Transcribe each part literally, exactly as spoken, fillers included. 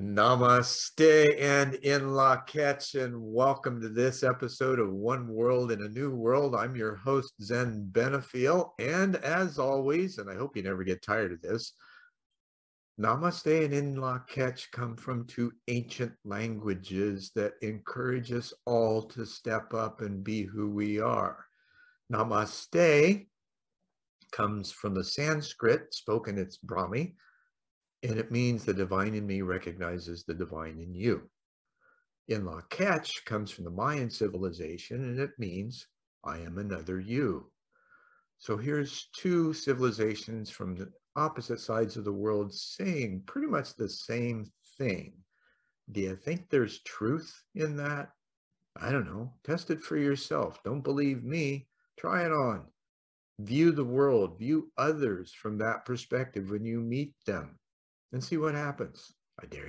Namaste and in Lak'ech, and welcome to this episode of One World in a New World. I'm your host, Zen Benefiel, and as always, and I hope you never get tired of this, Namaste and in Lak'ech come from two ancient languages that encourage us all to step up and be who we are. Namaste comes from the Sanskrit, spoken it's Brahmi, and it means the divine in me recognizes the divine in you. In Lak'ech comes from the Mayan civilization, and it means I am another you. So here's two civilizations from the opposite sides of the world saying pretty much the same thing. Do you think there's truth in that? I don't know. Test it for yourself. Don't believe me. Try it on. View the world, view others from that perspective when you meet them, and see what happens. I dare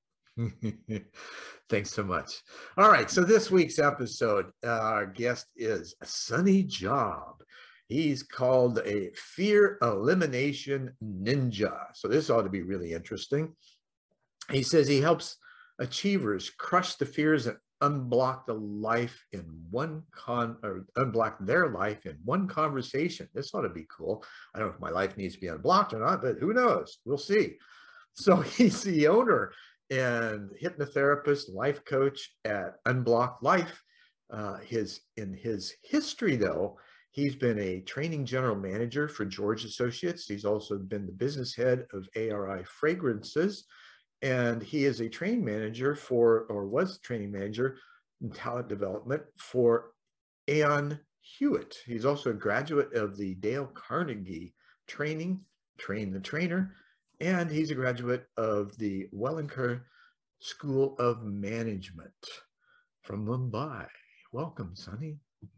you. Thanks so much. All right, so this week's episode, uh, our guest is Sunny Job. He's called a fear elimination ninja. So this ought to be really interesting. He says he helps achievers crush the fears and unblock the life in one con or unblock their life in one conversation. This ought to be cool. I don't know if my life needs to be unblocked or not, but who knows? We'll see. So he's the owner and hypnotherapist, life coach at Unblocked Life. Uh, his in his history, though, he's been a training general manager for George Associates. He's also been the business head of A R I Fragrances, and he is a training manager for, or was training manager in talent development for Aon Hewitt. He's also a graduate of the Dale Carnegie training, Train the Trainer, and he's a graduate of the Wellinger School of Management from Mumbai. Welcome, Sunny.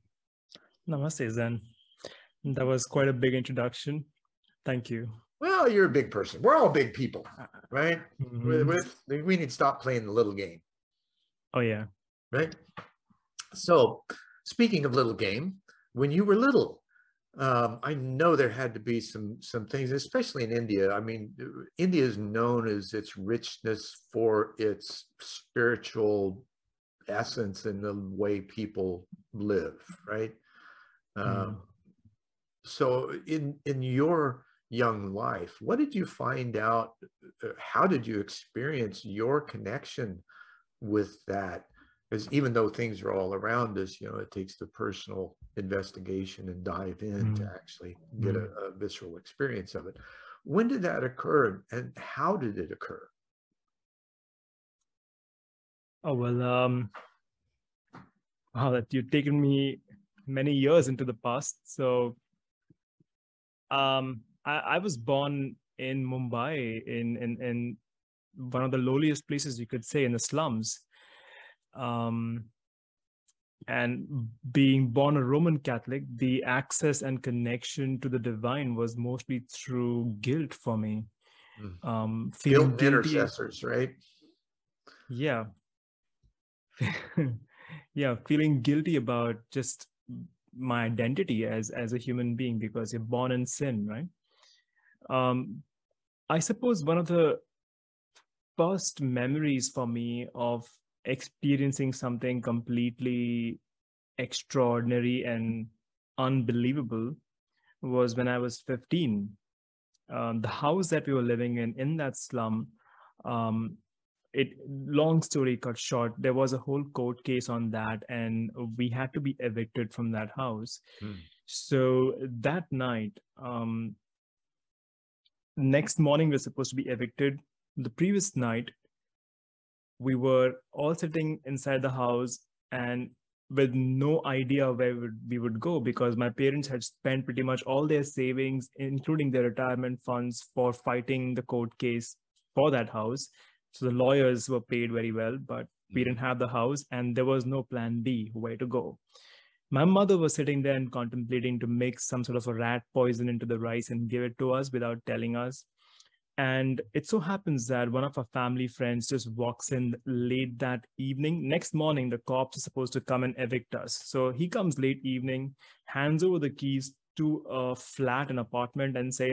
Namaste, Zen. That was quite a big introduction. Thank you. Well, you're a big person. We're all big people, right? Mm-hmm. With, we need to stop playing the little game. Oh, yeah. Right? So, speaking of little game, when you were little, Um, I know there had to be some some things, especially in India. I mean, India is known as its richness for its spiritual essence and the way people live, right? Mm. Um, so in in your young life, what did you find out? How did you experience your connection with that? Because even though things are all around us, you know, it takes the personal investigation and dive in Mm. to actually get mm. a, a visceral experience of it. When did that occur, and how did it occur? Oh, well, um, wow, that you've taken me many years into the past. So um, I, I was born in Mumbai, in, in, in one of the lowliest places you could say, in the slums. Um, and being born a Roman Catholic, the access and connection to the divine was mostly through guilt for me. Mm. Um, feeling Guilt guilty. intercessors, right? Yeah. Yeah, feeling guilty about just my identity as, as a human being, because you're born in sin, right? Um, I suppose one of the first memories for me of experiencing something completely extraordinary and unbelievable was when I was fifteen. Um, the house that we were living in, in that slum, um, it long story cut short, there was a whole court case on that, and we had to be evicted from that house. Mm. So that night, um, next morning, we were supposed to be evicted. The previous night, we were all sitting inside the house and with no idea where we would, we would go, because my parents had spent pretty much all their savings, including their retirement funds, for fighting the court case for that house. So the lawyers were paid very well, but we didn't have the house and there was no plan B where to go. My mother was sitting there and contemplating to mix some sort of a rat poison into the rice and give it to us without telling us. And it so happens that one of our family friends just walks in late that evening. Next morning, the cops are supposed to come and evict us. So he comes late evening, hands over the keys to a flat, an apartment, and says,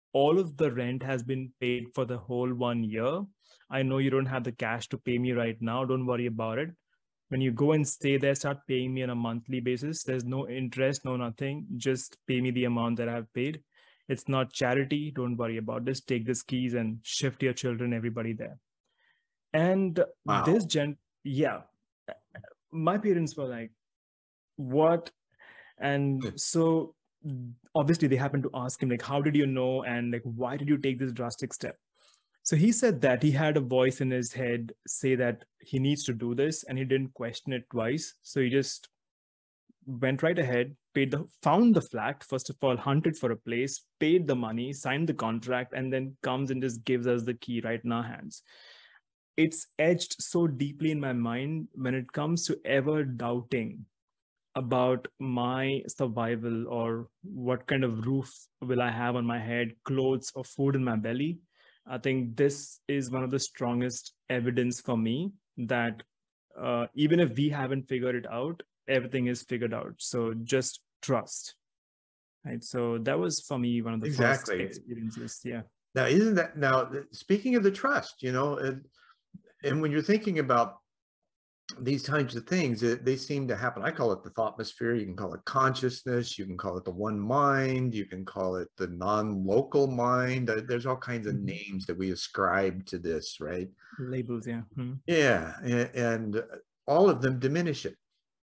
all of the rent has been paid for the whole one year. I know you don't have the cash to pay me right now. Don't worry about it. When you go and stay there, start paying me on a monthly basis. There's no interest, no nothing. Just pay me the amount that I've paid. It's not charity. Don't worry about this. Take these keys and shift your children, everybody there. And Wow. this gen, yeah, my parents were like, what? And so obviously they happened to ask him, like, how did you know? And like, why did you take this drastic step? So he said that he had a voice in his head say that he needs to do this, and he didn't question it twice. So he just went right ahead, paid the, found the flat, first of all, hunted for a place, paid the money, signed the contract, and then comes and just gives us the key right in our hands. It's etched so deeply in my mind when it comes to ever doubting about my survival or what kind of roof will I have on my head, clothes or food in my belly. I think this is one of the strongest evidence for me that uh, even if we haven't figured it out, everything is figured out. So just trust. Right. So that was for me one of the Exactly. first experiences. Yeah. Now, isn't that now speaking of the trust, you know, and, and when you're thinking about these kinds of things, it, they seem to happen. I call it the thoughtmosphere. You can call it consciousness. You can call it the one mind. You can call it the non-local mind. There's all kinds of mm-hmm. names that we ascribe to this, right? Labels, yeah. Mm-hmm. Yeah, and, and all of them diminish it.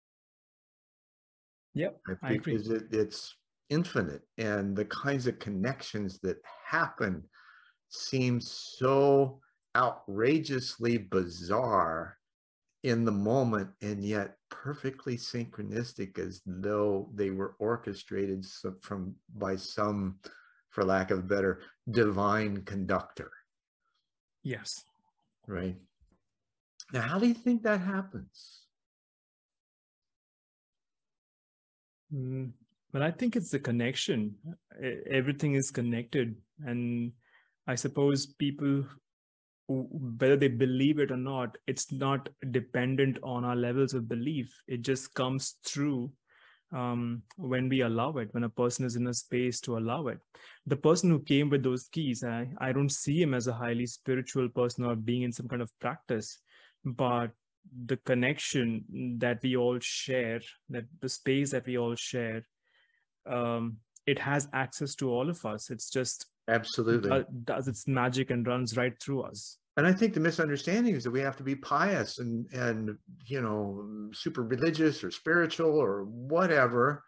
Yep, right? I agree. Because it, it's infinite, and the kinds of connections that happen seem so outrageously bizarre in the moment, and yet perfectly synchronistic, as though they were orchestrated from by some, for lack of a better, divine conductor. Yes. Right. Now, how do you think that happens? Mm, well, I think it's the connection. Everything is connected, and I suppose people, whether they believe it or not, it's not dependent on our levels of belief. It just comes through um, when we allow it, when a person is in a space to allow it. The person who came with those keys, I, I don't see him as a highly spiritual person or being in some kind of practice, but the connection that we all share, that the space that we all share, um, it has access to all of us. It's just absolutely does, does its magic and runs right through us. And I think the misunderstanding is that we have to be pious and, and, you know, super religious or spiritual or whatever.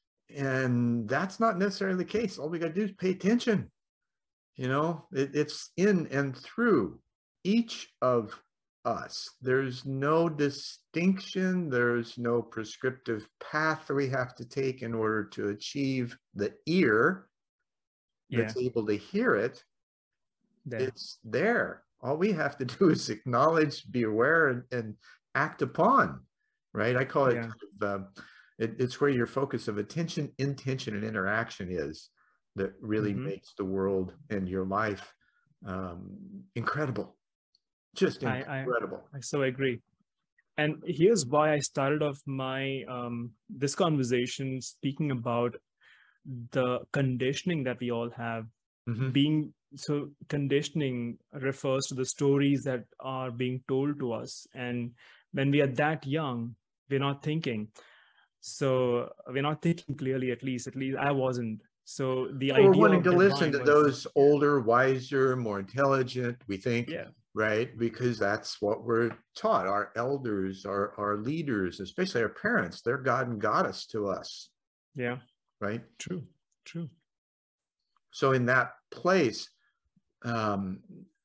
And that's not necessarily the case. All we got to do is pay attention. You know, it, it's in and through each of us. There's no distinction. There's no prescriptive path that we have to take in order to achieve the ear that's yeah. able to hear it. There. It's there. All we have to do is acknowledge, be aware, and, and act upon, right? I call it, yeah. kind of, um, it, it's where your focus of attention, intention, and interaction is that really mm-hmm. makes the world and your life um, incredible. Just incredible. I, I, I so agree. And here's why I started off my um, this conversation speaking about the conditioning that we all have. Mm-hmm. Being so conditioning refers to the stories that are being told to us, and when we are that young, we're not thinking. So we're not thinking clearly. At least, at least I wasn't. So the well, idea we're wanting to listen to was, those older, wiser, more intelligent. We think, yeah. right? Because that's what we're taught. Our elders, our our leaders, especially our parents, they're God and Goddess to us. Yeah. Right. True. True. So in that place, um,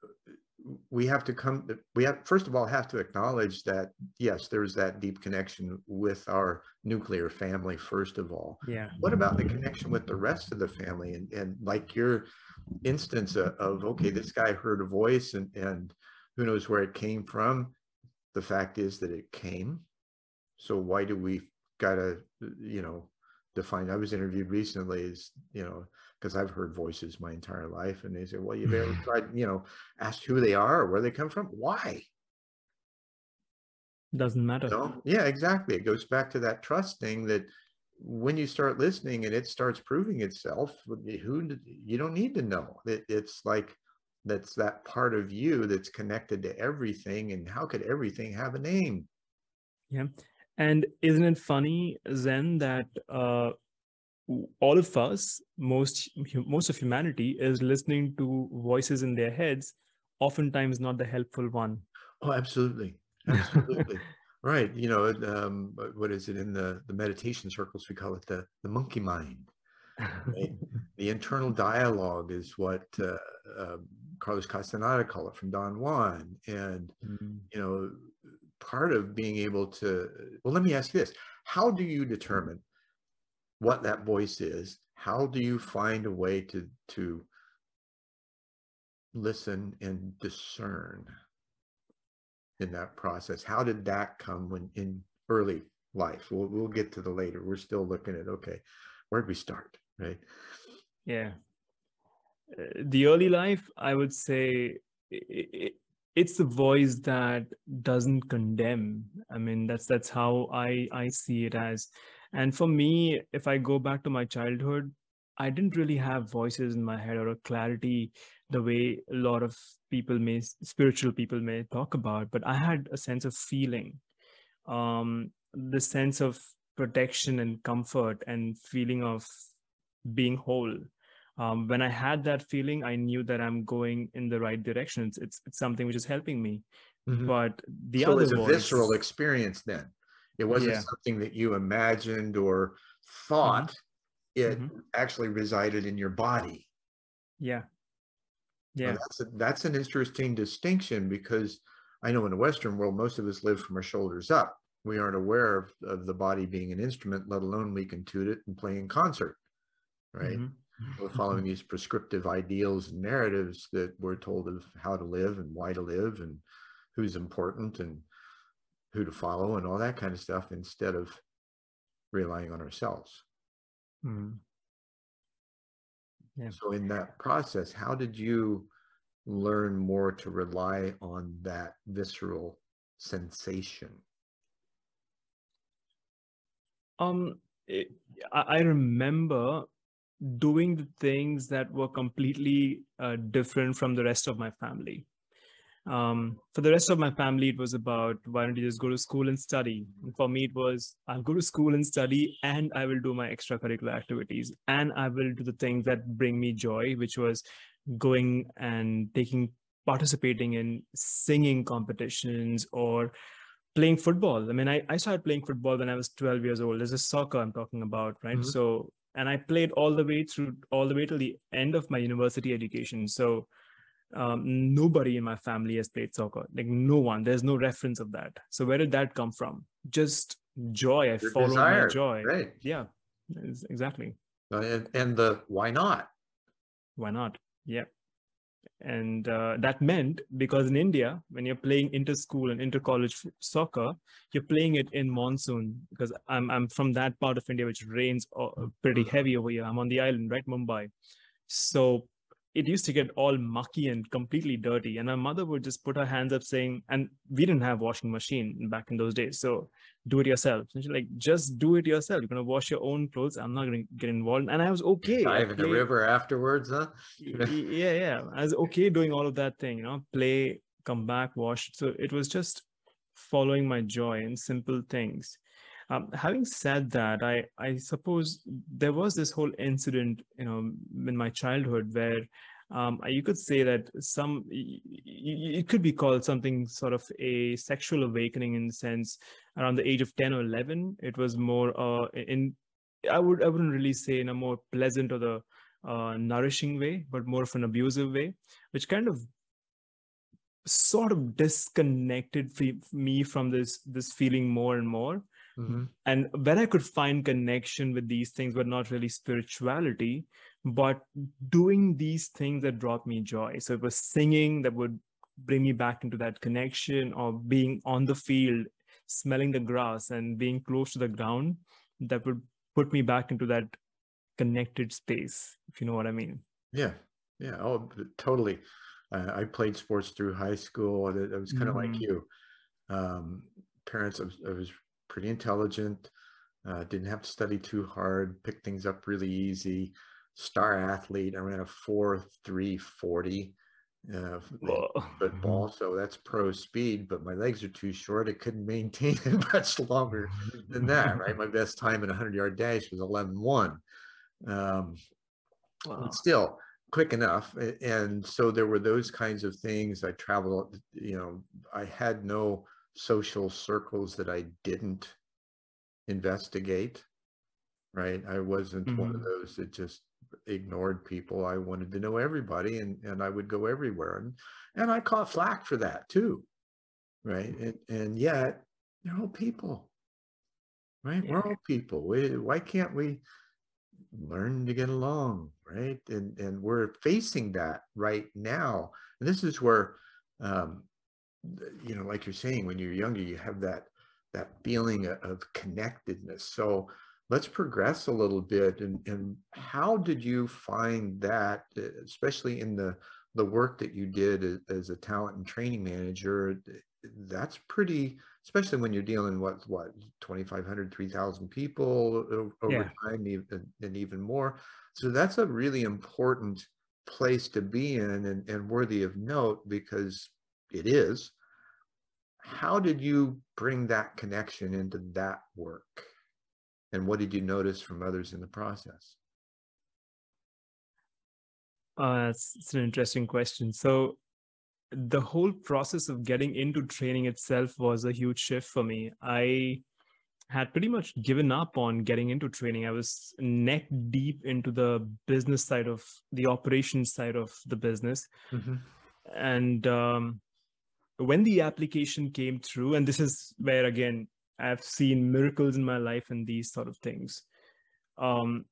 we have to come, we have, first of all, have to acknowledge that, yes, there's that deep connection with our nuclear family, first of all. Yeah. What about the connection with the rest of the family? And, and like your instance of, of, okay, this guy heard a voice and, and who knows where it came from. The fact is that it came. So why do we gotta, you know, define? I was interviewed recently as, you know, because I've heard voices my entire life, and they say, well, you've ever tried, you know, asked who they are or where they come from? Why? Doesn't matter. You know? Yeah, exactly. It goes back to that trust thing that when you start listening and it starts proving itself, who you don't need to know. It, it's like that's that part of you that's connected to everything. And how could everything have a name? Yeah. And isn't it funny, Zen, that uh, all of us, most most of humanity, is listening to voices in their heads, oftentimes not the helpful one. Oh, absolutely. Absolutely. Right. You know, um, what is it in the, the meditation circles? We call it the, the monkey mind. Right? The internal dialogue is what uh, uh, Carlos Castaneda called it from Don Juan. And, Mm. you know, part of being able to, well, let me ask you this. How do you determine what that voice is? How do you find a way to, to listen and discern in that process? How did that come when in early life? We'll, we'll get to the later. We're still looking at, okay, where'd we start, right? Yeah. Uh, the early life, I would say, it, it's the voice that doesn't condemn. I mean, that's that's how I I see it as. And for me, if I go back to my childhood, I didn't really have voices in my head or a clarity the way a lot of people may, spiritual people may talk about, but I had a sense of feeling, um, the sense of protection and comfort and feeling of being whole. Um, when I had that feeling, I knew that I'm going in the right direction. It's, it's, it's something which is helping me. Mm-hmm. But the So other it's a voice, visceral experience then. It wasn't yeah, something that you imagined or thought. Mm-hmm. It Mm-hmm. actually resided in your body. Yeah. Well, Yeah. that's a, that's an interesting distinction, because I know in the Western world, most of us live from our shoulders up. We aren't aware of, of the body being an instrument, let alone we can tune it and play in concert, right? Mm-hmm. We're following these prescriptive ideals and narratives that we're told of how to live and why to live and who's important and who to follow and all that kind of stuff, instead of relying on ourselves. Mm-hmm. Yeah. So in that process, how did you learn more to rely on that visceral sensation? Um, it, I, I remember doing the things that were completely uh, different from the rest of my family. Um, for the rest of my family, it was about, why don't you just go to school and study? And for me, it was, I'll go to school and study, and I will do my extracurricular activities, and I will do the things that bring me joy, which was going and taking, participating in singing competitions or playing football. I mean, I, I started playing football when I was twelve years old. This is soccer I'm talking about, right? Mm-hmm. So, and I played all the way through, all the way till the end of my university education. So, um, nobody in my family has played soccer, like no one. There's no reference of that. So where did that come from? Just joy. I Your followed desire, my joy. right? Yeah, exactly. And, and the why not? Why not? Yeah. And uh, that meant, because in India, when you're playing inter-school and inter-college soccer, you're playing it in monsoon, because I'm, I'm from that part of India, which rains pretty heavy over here. I'm on the island, right? Mumbai. So it used to get all mucky and completely dirty. And my mother would just put her hands up saying, and we didn't have washing machine back in those days. So do it yourself. And she's like, just do it yourself. You're going to wash your own clothes. I'm not going to get involved. And I was okay. Dive in the river afterwards, huh? yeah, yeah. I was okay doing all of that thing, you know, play, come back, wash. So it was just following my joy in simple things. Um, having said that, I, I suppose there was this whole incident, you know, in my childhood where um, you could say that some, it could be called something sort of a sexual awakening, in the sense around the age of ten or eleven. It was more uh, in, I would, I wouldn't really say in a more pleasant or the uh, nourishing way, but more of an abusive way, which kind of sort of disconnected me from this, this feeling more and more. Mm-hmm. And when I could find connection with these things, but not really spirituality, but doing these things that brought me joy. So it was singing that would bring me back into that connection, or being on the field, smelling the grass and being close to the ground, that would put me back into that connected space, if you know what I mean. Yeah. Yeah. Oh, totally. Uh, I played sports through high school. I was kind of mm-hmm. like you. Um, parents, I was, I was pretty intelligent. Uh, didn't have to study too hard, picked things up really easy. Star athlete. I ran a four three forty uh, in Whoa. football, so that's pro speed. But my legs are too short. I couldn't maintain it much longer than that. Right, my best time in a hundred yard dash was eleven one. Um, but Wow. still quick enough. And so there were those kinds of things. I traveled. You know, I had no social circles that I didn't investigate, right? I wasn't mm-hmm. one of those that just ignored people. I wanted to know everybody, and, and I would go everywhere. And, and I caught flack for that too, right? And, and yet, they're all people, right? Yeah. We're all people. We, why can't we learn to get along, right? And, and we're facing that right now. And this is where, um, you know, like you're saying, when you're younger, you have that that feeling of connectedness. So let's progress a little bit. And, and how did you find that, especially in the, the work that you did as, as a talent and training manager? That's pretty, especially when you're dealing with what, twenty-five hundred, three thousand people over yeah. time, and even more. So that's a really important place to be in, and, and worthy of note, because it is. How did you bring that connection into that work? And what did you notice from others in the process? Uh, that's, that's an interesting question. So the whole process of getting into training itself was a huge shift for me. I had pretty much given up on getting into training. I was neck deep into the business side of the operations side of the business. Mm-hmm. And um, when the application came through, and this is where, again, I've seen miracles in my life and these sort of things. Um,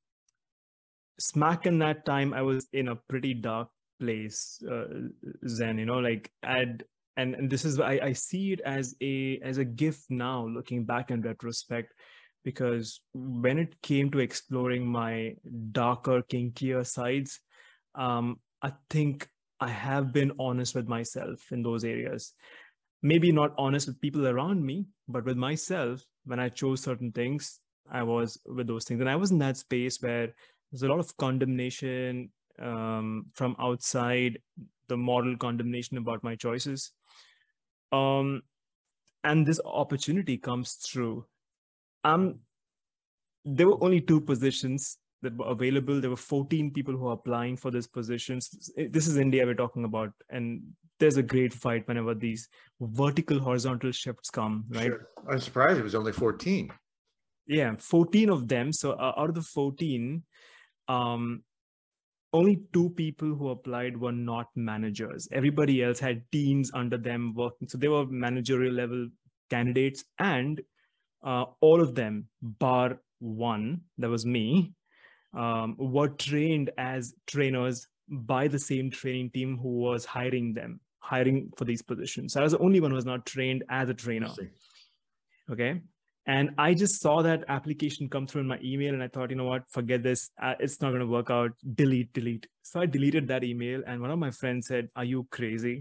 smack in that time, I was in a pretty dark place, uh, Zen, you know, like I'd, and, and this is, I, I see it as a, as a gift now, looking back in retrospect, because when it came to exploring my darker, kinkier sides, um, I think I have been honest with myself in those areas. Maybe not honest with people around me, but with myself. When I chose certain things, I was with those things. And I was in that space where there's a lot of condemnation um, from outside, the moral condemnation about my choices. Um, and this opportunity comes through. Um, there were only two positions that were available. There were fourteen people who are applying for these positions. This is India we're talking about. And there's a great fight whenever these vertical, horizontal shifts come, right? Sure. I'm surprised it was only fourteen. Yeah, fourteen of them. So uh, out of the fourteen, um, only two people who applied were not managers. Everybody else had teams under them working. So they were managerial level candidates, and uh, all of them, bar one, that was me, um, were trained as trainers by the same training team who was hiring them, hiring for these positions. So I was the only one who was not trained as a trainer. Okay. And I just saw that application come through in my email, and I thought, you know what, forget this. Uh, it's not going to work out. Delete, delete. So I deleted that email, and one of my friends said, "Are you crazy?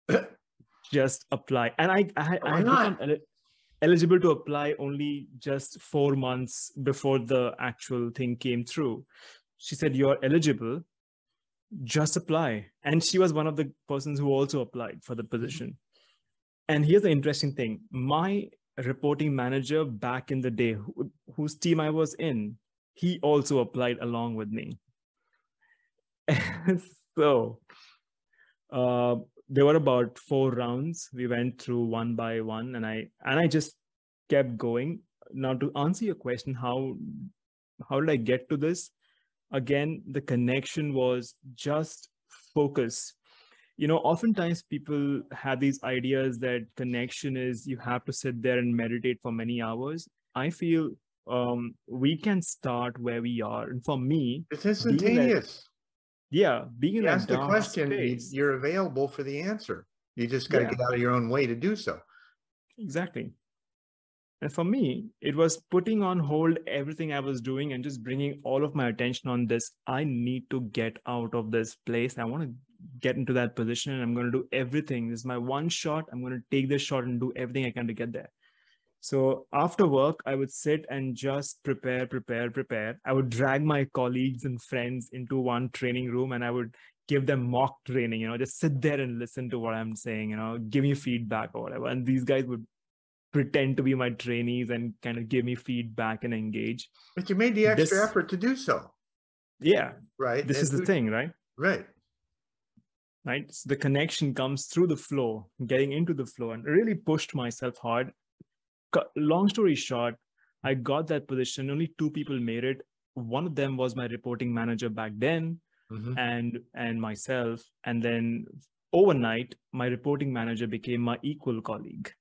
Just apply." And I, I, I had become el- eligible to apply only just four months before the actual thing came through. She said, "You're eligible. Just apply." And she was one of the persons who also applied for the position. Mm-hmm. And here's the interesting thing. My reporting manager back in the day, who, whose team I was in, he also applied along with me. So uh, there were about four rounds. We went through one by one, and I and I just kept going. Now, to answer your question, how how did I get to this? Again, the connection was just focus. You know, oftentimes people have these ideas that connection is you have to sit there and meditate for many hours. I feel um, we can start where we are. And for me, it's instantaneous. That, yeah, being in you ask the question, space, you're available for the answer. You just got to yeah. get out of your own way to do so. Exactly. And for me, it was putting on hold everything I was doing and just bringing all of my attention on this. I need to get out of this place. I want to get into that position, and I'm going to do everything. This is my one shot. I'm going to take this shot and do everything I can to get there. So after work, I would sit and just prepare, prepare, prepare. I would drag my colleagues and friends into one training room and I would give them mock training, you know, just sit there and listen to what I'm saying, you know, give me feedback or whatever. And these guys would pretend to be my trainees and kind of give me feedback and engage. But you made the extra This, effort to do so. yeah, Right. this And is the who- thing, right? Right. Right. So the connection comes through the flow, getting into the flow, and really pushed myself hard. Co- Long story short, I got that position. Only two people made it. One of them was my reporting manager back then, Mhm. and and myself. And then overnight, my reporting manager became my equal colleague.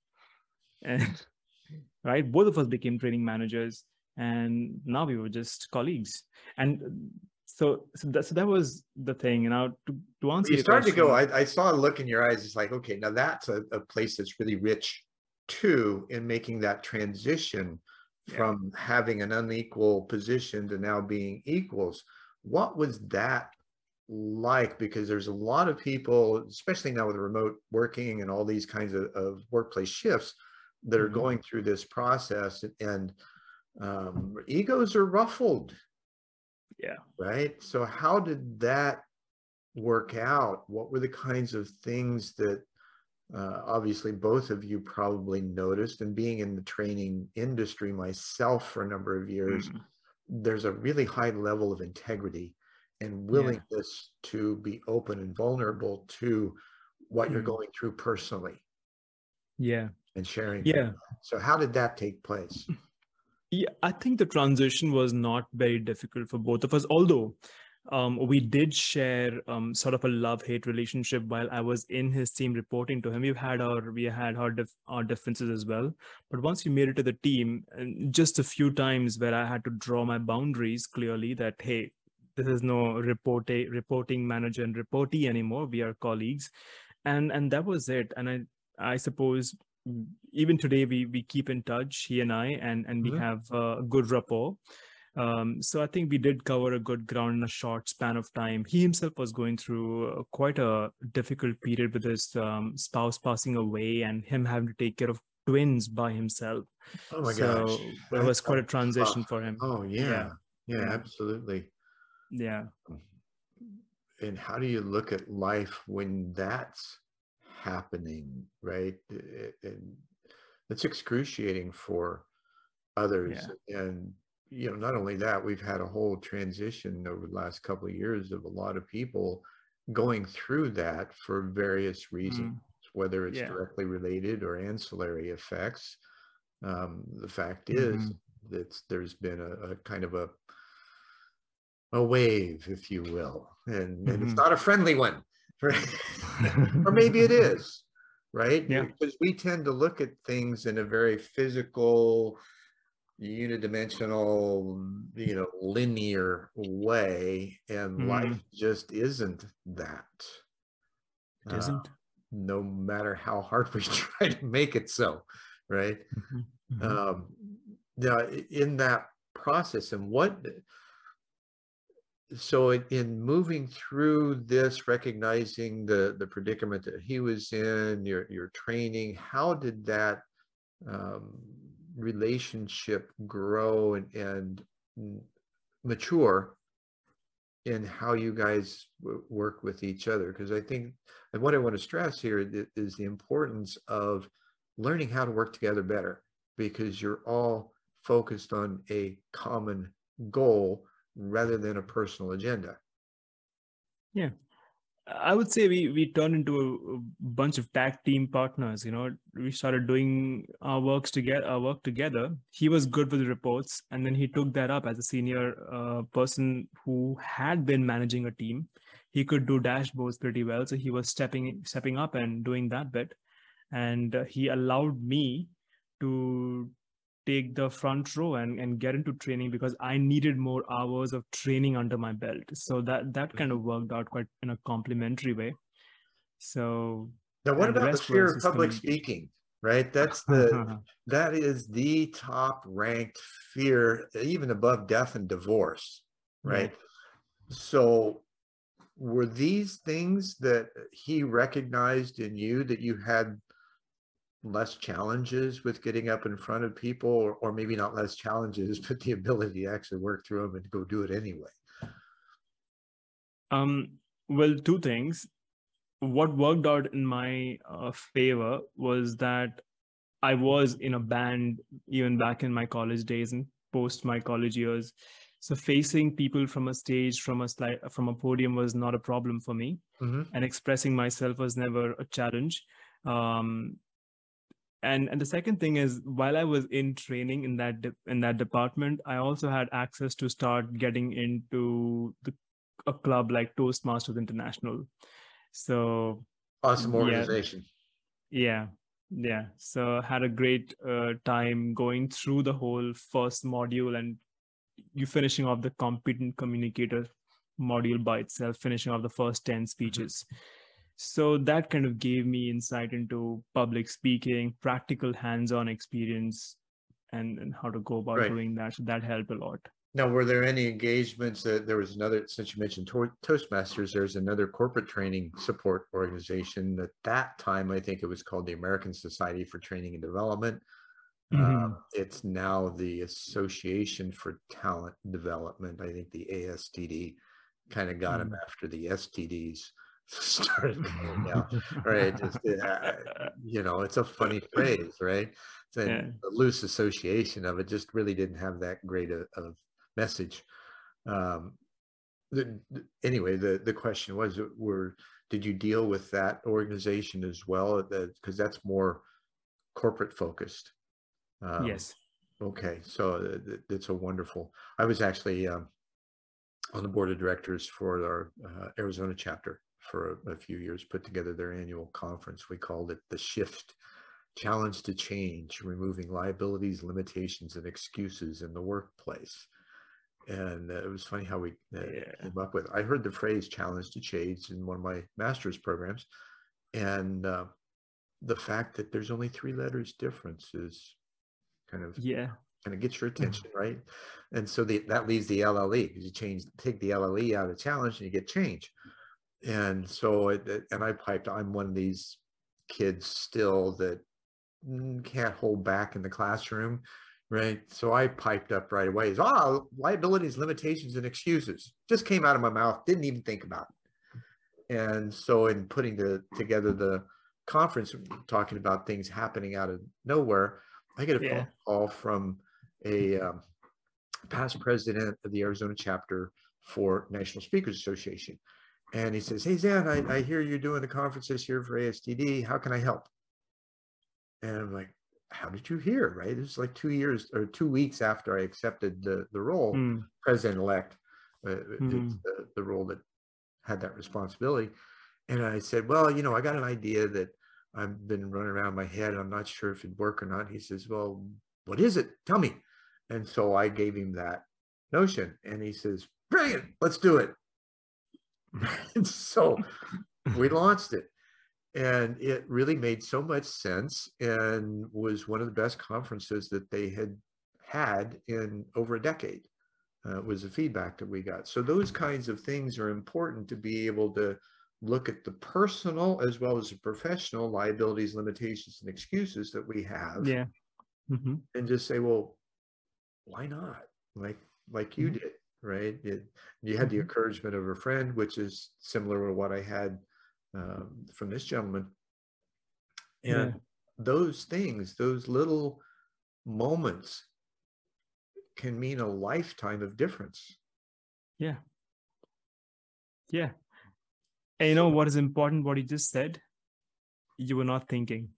And right, both of us became training managers, and now we were just colleagues. And so, so that, so that was the thing. You know, to, to answer You your started to go, question, I, I saw a look in your eyes. It's like, okay, now that's a, a place that's really rich too in making that transition Yeah. from having an unequal position to now being equals. What was that like? Because there's a lot of people, especially now with remote working and all these kinds of, of workplace shifts that are Mhm. going through this process, and um, egos are ruffled. Yeah. Right. So how did that work out? What were the kinds of things that uh, obviously both of you probably noticed? And being in the training industry myself for a number of years, Mm. there's a really high level of integrity and Yeah. willingness to be open and vulnerable to what you're Mm. going through personally Yeah. and sharing. Yeah. So how did that take place? Yeah, I think the transition was not very difficult for both of us, although um, we did share um, sort of a love-hate relationship while I was in his team reporting to him. We've had our we had our, dif- our differences as well, but once we made it to the team, and just a few times where I had to draw my boundaries clearly that hey, this is no report reporting manager and reportee anymore. We are colleagues, and and that was it. And I I suppose even today we we keep in touch, he and I, and and we Mhm. have a good rapport. Um, so I think we did cover a good ground in a short span of time. He himself was going through uh, quite a difficult period with his um, spouse passing away and him having to take care of twins by himself. Oh my gosh, So that that was quite a sounds transition tough. for him. Oh Yeah, yeah, yeah, yeah, absolutely. yeah, And how do you look at life when that's happening, right? And it's excruciating for others. yeah. And, you know, not only that, we've had a whole transition over the last couple of years of a lot of people going through that for various reasons, Mm, whether it's yeah. directly related or ancillary effects. Um, the fact is Mhm, that there's been a, a kind of a a wave, if you will, and, and it's mhm. not a friendly one, right? Or maybe it is, right? Yeah. Because we tend to look at things in a very physical, unidimensional, you know, linear way, and life Mm, just isn't that. it Uh, isn't. no matter how hard we try to make it so, right? Mhm, mhm. Um, now, in that process, and what so in, in moving through this, recognizing the the predicament that he was in, your your training, how did that um, relationship grow and, and mature in how you guys work with each other? Because I think, and what I want to stress here is the importance of learning how to work together better, because you're all focused on a common goal rather than a personal agenda. Yeah. I would say we we turned into a, a bunch of tag team partners. You know, we started doing our works together. Our work together. He was good with reports, and then he took that up as a senior uh, person who had been managing a team. He could do dashboards pretty well, so he was stepping stepping up and doing that bit. And uh, he allowed me to take the front row and, and get into training because I needed more hours of training under my belt. So that that kind of worked out quite in a complementary way. So, Now, what and the about the rest fear was of just public communication. speaking? Right, that's the that is the top ranked fear, even above death and divorce, Yeah. right? So were these things that he recognized in you that you had less challenges with getting up in front of people, or, or maybe not less challenges, but the ability to actually work through them and go do it anyway? Um, well, two things. What worked out in my uh, favor was that I was in a band even back in my college days and post my college years. So facing people from a stage, from a slide, from a podium was not a problem for me, Mm-hmm. and expressing myself was never a challenge. Um, and and the second thing is, while I was in training in that de- in that department, I also had access to start getting into the, a club like Toastmasters International. So Awesome yeah, organization. yeah, yeah. So had a great uh, time going through the whole first module, and you finishing off the competent communicator module by itself, finishing off the first ten speeches. Mm-hmm. So that kind of gave me insight into public speaking, practical hands-on experience, and, and how to go about right. doing that. So that helped a lot. Now, were there any engagements that there was another, since you mentioned to- Toastmasters, there's another corporate training support organization at that time, I think it was called the American Society for Training and Development. Mm-hmm. Uh, it's now the Association for Talent Development. I think the A S T D kind of got mm-hmm. them after the S T Ds started coming out, right? Just, uh, you know, it's a funny phrase, right? It's a, yeah. a loose association of it just really didn't have that great a, of message. Um, the, anyway, the, the question was, were, did you deal with that organization as well? Because that's more corporate focused. Um, yes. Okay, so it's a wonderful. I was actually um, on the board of directors for our uh, Arizona chapter for a, a few years, put together their annual conference. We called it the Shift, Challenge to Change, Removing Liabilities, Limitations, and Excuses in the Workplace. And uh, it was funny how we uh, yeah. came up with it. I heard the phrase challenge to change in one of my master's programs. And uh, the fact that there's only three letters difference is kind of yeah kind of gets your attention, right? And so the, that leaves the L L E, because you change, take the L L E out of challenge and you get change. And so, it, and I piped, I'm one of these kids still that can't hold back in the classroom, right? So I piped up right away, is, oh, liabilities, limitations, and excuses. Just came out of my mouth, didn't even think about it. And so in putting the together the conference, talking about things happening out of nowhere, I get a yeah. phone call from a um, past president of the Arizona chapter for National Speakers Association. And he says, hey, Zan, I, I hear you're doing the conference this year for A S T D. How can I help? And I'm like, how did you hear, right? It was like two years or two weeks after I accepted the, the role, mm. president-elect, uh, mm. it's the, the role that had that responsibility. And I said, well, you know, I got an idea that I've been running around my head. I'm not sure if it'd work or not. He says, well, what is it? Tell me. And so I gave him that notion, and he says, brilliant, let's do it. And so we launched it, and it really made so much sense and was one of the best conferences that they had had in over a decade, uh, was the feedback that we got. So those kinds of things are important, to be able to look at the personal as well as the professional liabilities, limitations, and excuses that we have. Yeah. Mm-hmm. And just say, well, why not? Like, like you mm-hmm. did, right? It, you had mm-hmm. the encouragement of a friend, which is similar to what I had um, from this gentleman. And yeah. those things, those little moments can mean a lifetime of difference. Yeah. Yeah. And you know what is important, what you just said? You were not thinking.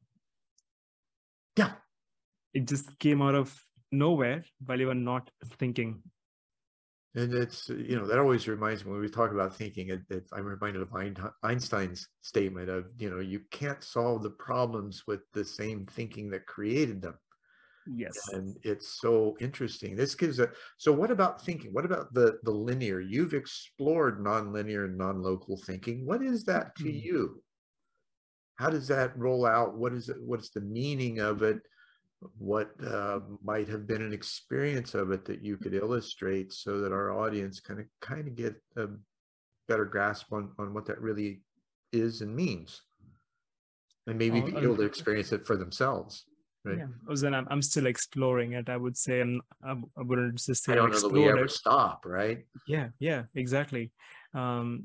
Yeah. It just came out of nowhere while you were not thinking. And it's, you know, that always reminds me when we talk about thinking, it, it, I'm reminded of Einstein's statement of, you know, you can't solve the problems with the same thinking that created them. Yes. And it's so interesting. This gives a, so what about thinking? What about the, the linear? You've explored nonlinear and non-local thinking. What is that to mm-hmm. you? How does that roll out? What is it? What's the meaning of it? What uh, might have been an experience of it that you could illustrate so that our audience kind of kind of get a better grasp on, on what that really is and means? and maybe All, be uh, able to experience it for themselves. Right. yeah. Then I'm, I'm still exploring it. I would say, I'm, I I wouldn't just say I I've don't know that we explored ever it. stop, right? Yeah, yeah, exactly. Um,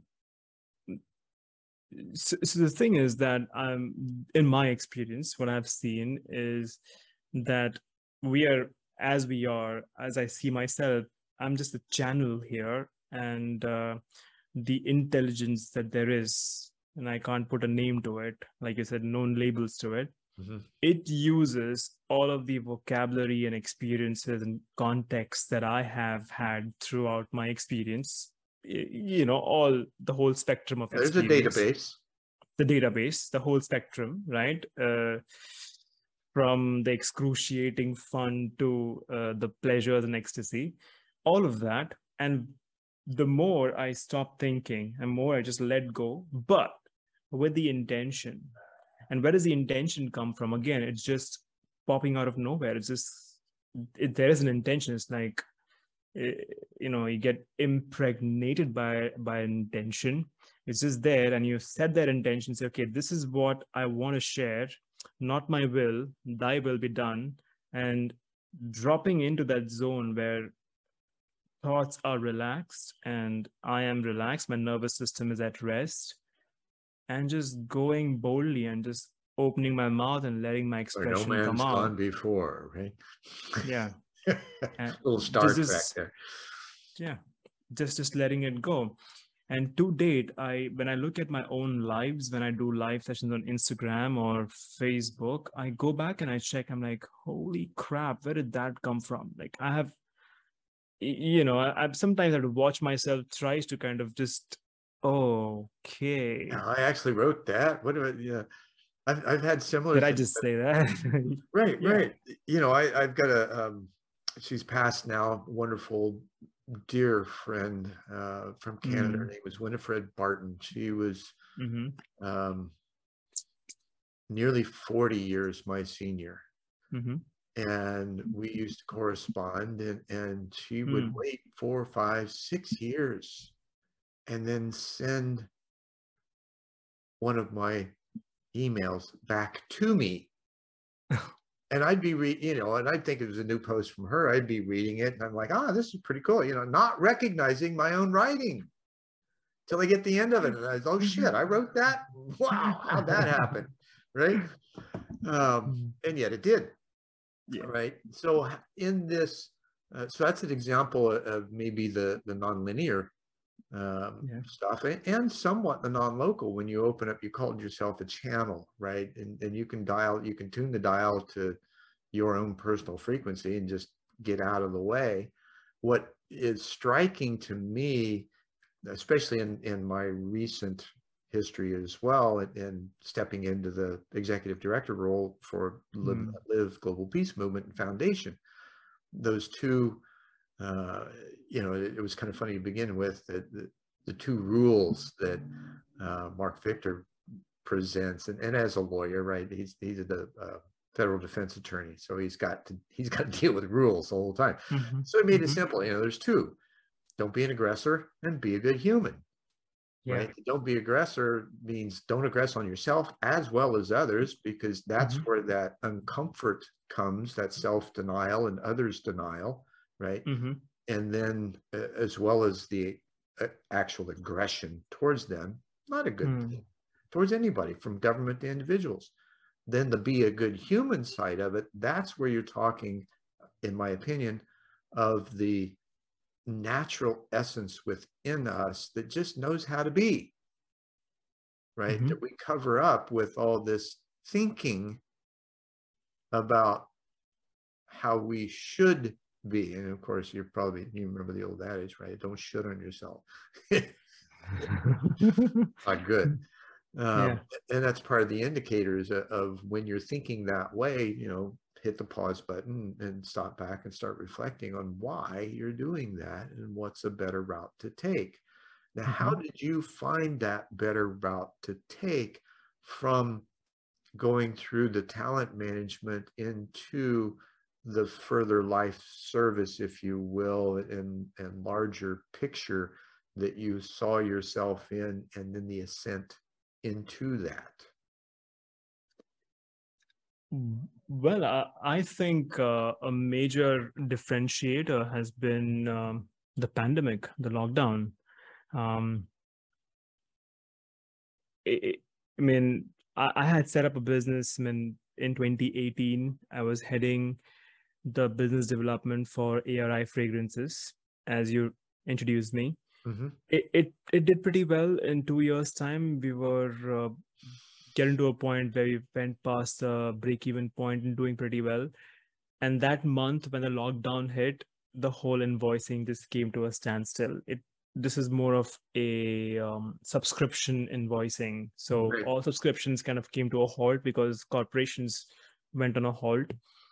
so, so the thing is that um, in my experience, what I've seen is that we are, as we are, as I see myself, I'm just a channel here, and uh, the intelligence that there is, and I can't put a name to it, like you said, known labels to it. Mm-hmm. It uses all of the vocabulary and experiences and context that I have had throughout my experience, you know, all the whole spectrum of There's a experience, database. the database, the whole spectrum, right? Uh, from the excruciating fun to uh, the pleasures and ecstasy, all of that. And the more I stop thinking and more I just let go, but with the intention. And where does the intention come from? Again, it's just popping out of nowhere. It's just, it, there is an intention. It's like, you know, you get impregnated by by an intention. It's just there, and you set that intention, say, okay, this is what I want to share, not my will, thy will be done. And dropping into that zone where thoughts are relaxed and I am relaxed, my nervous system is at rest, and just going boldly and just opening my mouth and letting my Where no expression come man's out. gone before, right? Yeah. Little Star This Trek is, there. yeah, just just letting it go. And to date, I when I look at my own lives, when I do live sessions on Instagram or Facebook, I go back and I check. I'm like, holy crap, where did that come from? Like, I have, you know, I, I've sometimes had to watch myself tries to kind of just, okay. Yeah, I actually wrote that. What do I, yeah. I've, I've had similar Did I things. just say that? Right, Yeah. right. You know, I, I've got a, um, she's passed now, wonderful, dear friend uh, from Canada. Her Mm. name was Winifred Barton. She was Mm-hmm. um, nearly forty years my senior. Mm-hmm. And we used to correspond, and, and she would Mm. wait four, five, six years and then send one of my emails back to me. And I'd be reading, you know, and I'd think it was a new post from her. I'd be reading it and I'm like, ah, this is pretty cool, you know, not recognizing my own writing till I get the end of it. And I was, oh shit, I wrote that. Wow, how'd that happen? Right. Um, and yet it did. Yeah. Right. So in this, uh, so that's an example of maybe the, the nonlinear um, Yeah. stuff, and, and somewhat the non-local. When you open up, you called yourself a channel, right? And, and you can dial, you can tune the dial to your own personal frequency and just get out of the way. What is striking to me, especially in, in my recent history as well, and, and stepping into the executive director role for Live, Mm. Live Global Peace Movement and Foundation, those two, uh, you know, it, it was kind of funny to begin with, that the, the two rules that uh, Mark Victor presents, and, and as a lawyer, right, he's he's the uh, federal defense attorney, so he's got to he's got to deal with rules the whole time. Mm-hmm. So he made Mm-hmm. it simple. You know, there's two: don't be an aggressor and be a good human. Yeah. Right? Don't be aggressor means don't aggress on yourself as well as others, because that's Mm-hmm. where that uncomfort comes, that self-denial and others denial, right? Mm-hmm. And then uh, as well as the uh, actual aggression towards them, not a good Mm. thing towards anybody, from government to individuals. Then the be a good human side of it, that's where you're talking, in my opinion, of the natural essence within us that just knows how to be, right? Mm-hmm. That we cover up with all this thinking about how we should be. And of course, you're probably, you remember the old adage, right? Don't shit on yourself. Not good. Um, Yeah. and that's part of the indicators of, of when you're thinking that way, you know, hit the pause button and stop back and start reflecting on why you're doing that and what's a better route to take. Now, Mm-hmm. how did you find that better route to take from going through the talent management into the further life service, if you will, and, and larger picture that you saw yourself in, and then the ascent into that? Well, I, I think uh, a major differentiator has been um, the pandemic, the lockdown. Um, it, I mean, I, I had set up a business. I mean, in twenty eighteen, I was heading the business development for A R I fragrances, as you introduced me. Mm-hmm. It, it it did pretty well. In two years' time. We were uh, getting to a point where we went past the break-even point and doing pretty well. And that month, when the lockdown hit, the whole invoicing just came to a standstill. It this is more of a um, subscription invoicing. So Right. all subscriptions kind of came to a halt because corporations went on a halt.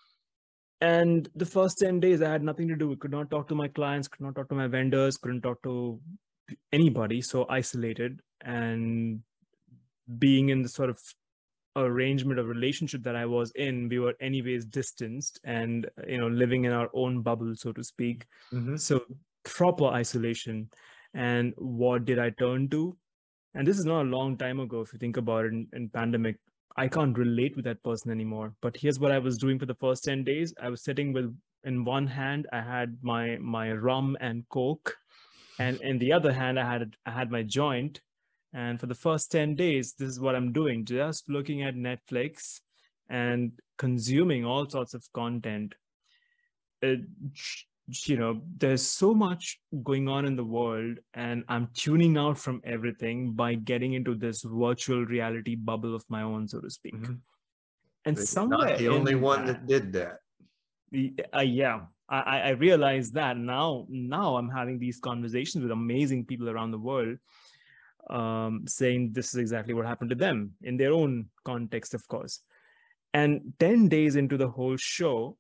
And the first ten days, I had nothing to do. I could not talk to my clients, could not talk to my vendors, couldn't talk to anybody. So isolated, and being in the sort of arrangement of relationship that I was in, we were anyways distanced and, you know, living in our own bubble, so to speak. Mm-hmm. So proper isolation. And what did I turn to? And this is not a long time ago. If you think about it, in, in pandemic, I can't relate with that person anymore. But here's what I was doing for the first ten days. I was sitting with, in one hand, I had my my rum and Coke. And in the other hand, I had I had my joint. And for the first ten days, this is what I'm doing, just looking at Netflix and consuming all sorts of content. It, you know, there's so much going on in the world, and I'm tuning out from everything by getting into this virtual reality bubble of my own, so to speak. Mm-hmm. And But somewhere not the only in one that, that did that. uh, yeah, I, I realize that now. Now I'm having these conversations with amazing people around the world, um, saying this is exactly what happened to them in their own context, of course. And ten days into the whole show,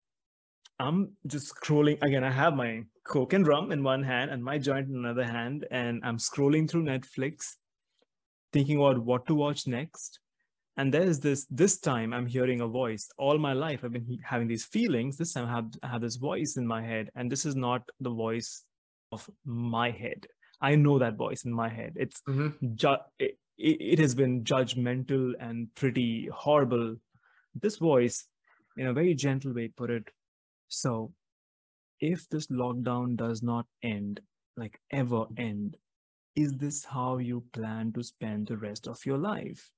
I'm just scrolling. Again, I have my Coke and rum in one hand and my joint in another hand, and I'm scrolling through Netflix, thinking about what to watch next. And there's this, this time I'm hearing a voice. All my life, I've been having these feelings. This time I have, I have this voice in my head, and this is not the voice of my head. I know that voice in my head. It's Mm-hmm. ju- it, it has been judgmental and pretty horrible. This voice, in a very gentle way, put it, so if this lockdown does not end, like ever end, is this how you plan to spend the rest of your life?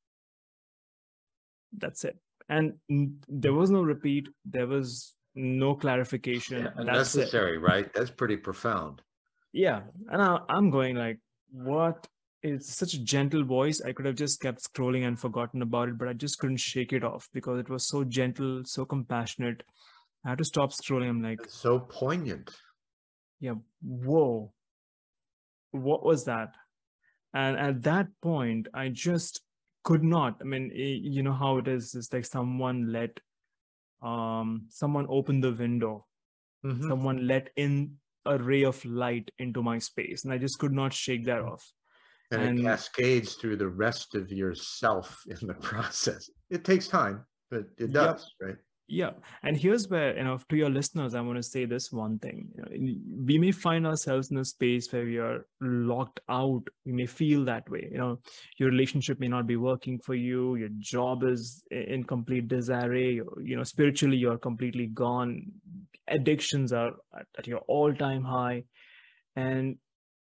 That's it. And there was no repeat. There was no clarification. Yeah, That's it. unnecessary, right? That's pretty profound. Yeah. And I, I'm going like, what? It's such a gentle voice. I could have just kept scrolling and forgotten about it, but I just couldn't shake it off because it was so gentle, so compassionate. I had to stop scrolling. I'm like, It's so poignant. yeah, whoa, what was that? And at that point, I just could not. I mean, you know how it is. It's like someone let, um, someone open the window, mm-hmm. someone let in a ray of light into my space, and I just could not shake that off. And, and it cascades through the rest of yourself in the process. It takes time, but it does, yep. Right? Yeah. And here's where, you know, to your listeners, I want to say this one thing. You know, we may find ourselves in a space where we are locked out. We may feel that way. You know, your relationship may not be working for you. Your job is in complete disarray. You know, spiritually, you're completely gone. Addictions are at, at your all-time high. And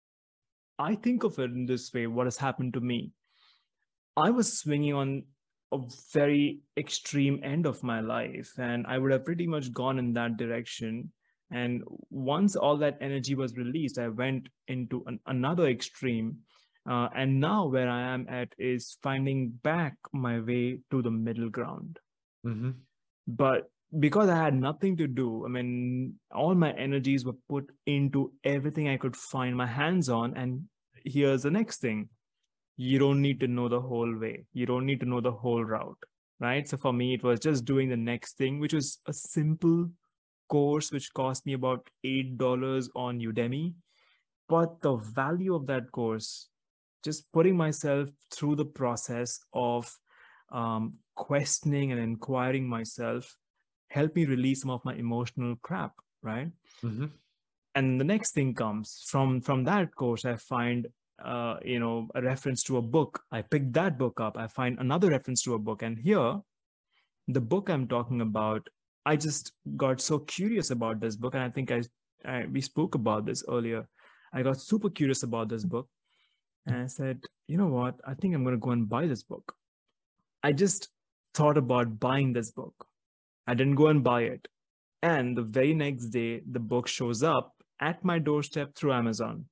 I think of it in this way, what has happened to me. I was swinging on a very extreme end of my life, and I would have pretty much gone in that direction. And once all that energy was released, I went into an, another extreme. Uh, and now where I am at is finding back my way to the middle ground. Mm-hmm. But because I had nothing to do, I mean, all my energies were put into everything I could find my hands on. And here's the next thing. You don't need to know the whole way. You don't need to know the whole route, right? So for me, it was just doing the next thing, which was a simple course, which cost me about eight dollars on Udemy. But the value of that course, just putting myself through the process of um, questioning and inquiring myself, helped me release some of my emotional crap, right? Mm-hmm. And the next thing comes from, from that course, I find Uh, you know, a reference to a book. I pick that book up. I find another reference to a book. And here, The book I'm talking about, I just got so curious about this book. And I think I, I we spoke about this earlier. I got super curious about this book. And I said, you know what? I think I'm going to go and buy this book. I just thought about buying this book. I didn't go and buy it. And the very next day, the book shows up at my doorstep through Amazon.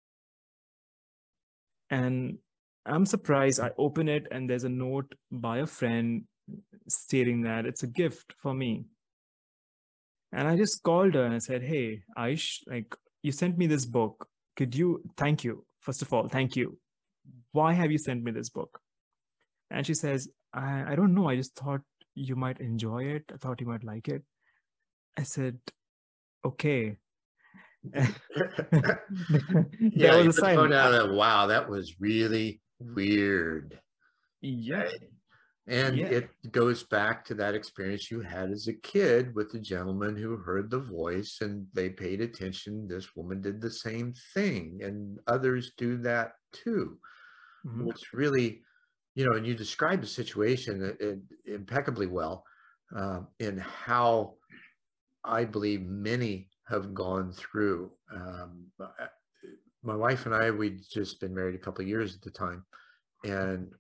And I'm surprised. I open it and there's a note by a friend stating that it's a gift for me. And I just called her and I said, hey, Aish, like, you sent me this book. Could you, thank you. First of all, thank you. Why have you sent me this book? And she says, I, I don't know. I just thought you might enjoy it. I thought you might like it. I said, okay. Yeah, There you was a put the sign. phone out of, wow, that was really weird. Yeah. Right? And Yeah. it goes back to that experience you had as a kid with the gentleman who heard the voice and they paid attention. This woman did the same thing, and others do that too. Mhm. What's really, you know, and you described the situation uh, uh, impeccably well uh, in how I believe many have gone through. Um, my wife and I, we'd just been married a couple of years at the time, and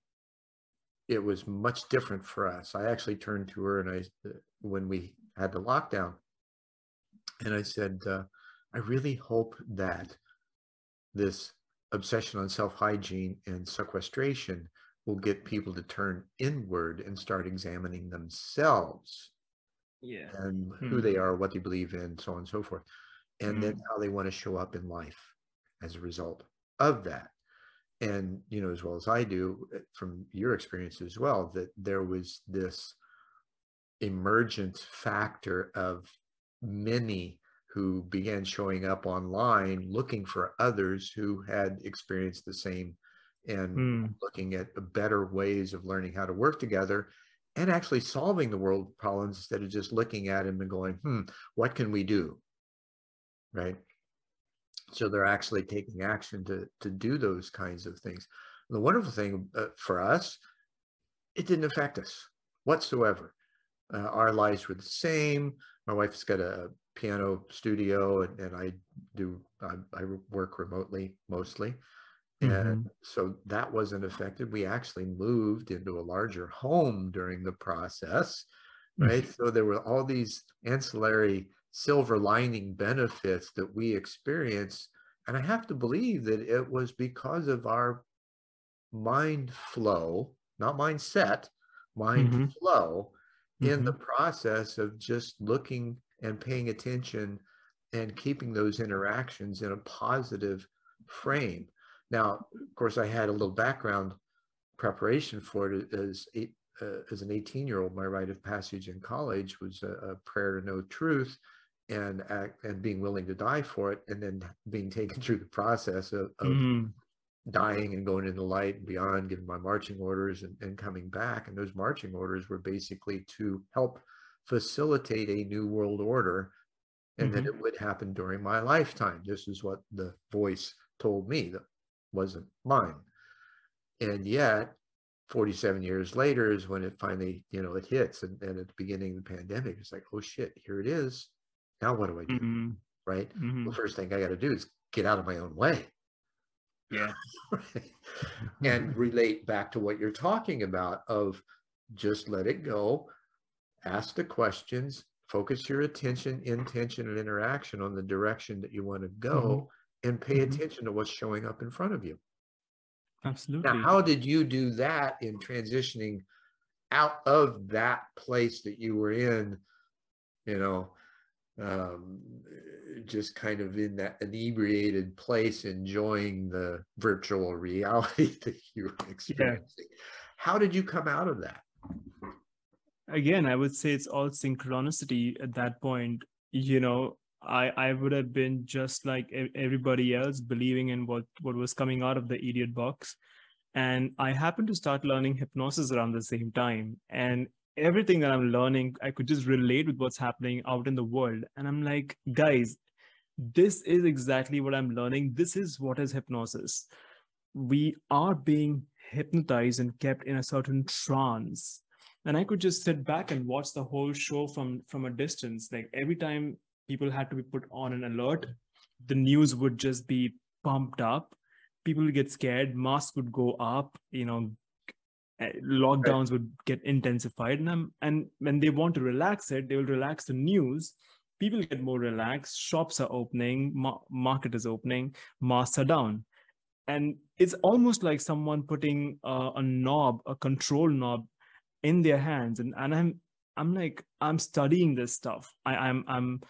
it was much different for us. I actually turned to her and I, when we had the lockdown, and I said, uh, I really hope that this obsession on self-hygiene and sequestration will get people to turn inward and start examining themselves. Yeah. And Hmm. who they are, what they believe in, so on and so forth. And Hmm. then how they want to show up in life as a result of that. And, you know, as well as I do from your experience as well, that there was this emergent factor of many who began showing up online looking for others who had experienced the same and Hmm. looking at better ways of learning how to work together and actually solving the world problems instead of just looking at them and going, hmm, what can we do? Right? So they're actually taking action to, to do those kinds of things. And the wonderful thing uh, for us, it didn't affect us whatsoever. Uh, our lives were the same. My wife's got a piano studio, and, and I do, I, I work remotely mostly. And Mm-hmm. so that wasn't affected. We actually moved into a larger home during the process, right? So there were all these ancillary silver lining benefits that we experienced. And I have to believe that it was because of our mind flow, not mindset, mind Mm-hmm. flow in Mm-hmm. the process of just looking and paying attention and keeping those interactions in a positive frame. Now, of course, I had a little background preparation for it as eight, uh, as an eighteen-year-old. My rite of passage in college was a, a prayer to know truth, and act, and being willing to die for it, and then being taken through the process of, of Mm-hmm. dying and going into light and beyond, giving my marching orders and, and coming back. And those marching orders were basically to help facilitate a new world order, and Mm-hmm. that it would happen during my lifetime. This is what the voice told me, that wasn't mine. And yet forty-seven years later is when it finally, you know, it hits. And, and at the beginning of the pandemic, it's like, oh shit, here it is. Now what do I do? Mm-hmm. Right? Mm-hmm. The first thing I got to do is get out of my own way. Yeah. And relate back to what you're talking about of just let it go, ask the questions, focus your attention, intention, and interaction on the direction that you want to go, Mm-hmm. and pay Mm-hmm. attention to what's showing up in front of you. Absolutely. Now, how did you do that in transitioning out of that place that you were in, you know, um, just kind of in that inebriated place, enjoying the virtual reality that you were experiencing? Yeah. How did you come out of that? Again, I would say it's all synchronicity at that point. You know, I, I would have been just like everybody else, believing in what, what was coming out of the idiot box. And I happened to start learning hypnosis around the same time. And everything that I'm learning, I could just relate with what's happening out in the world. And I'm like, guys, this is exactly what I'm learning. This is what is hypnosis. We are being hypnotized and kept in a certain trance. And I could just sit back and watch the whole show from from a distance. Like every time people had to be put on an alert, the news would just be pumped up. People would get scared, masks would go up, you know, lockdowns right. would get intensified. And, I'm, and when they want to relax it, they will relax the news. People get more relaxed. Shops are opening, ma- market is opening, masks are down. And it's almost like someone putting uh, a knob, a control knob in their hands. And, and I'm, I'm like, I'm studying this stuff. I, I'm, I'm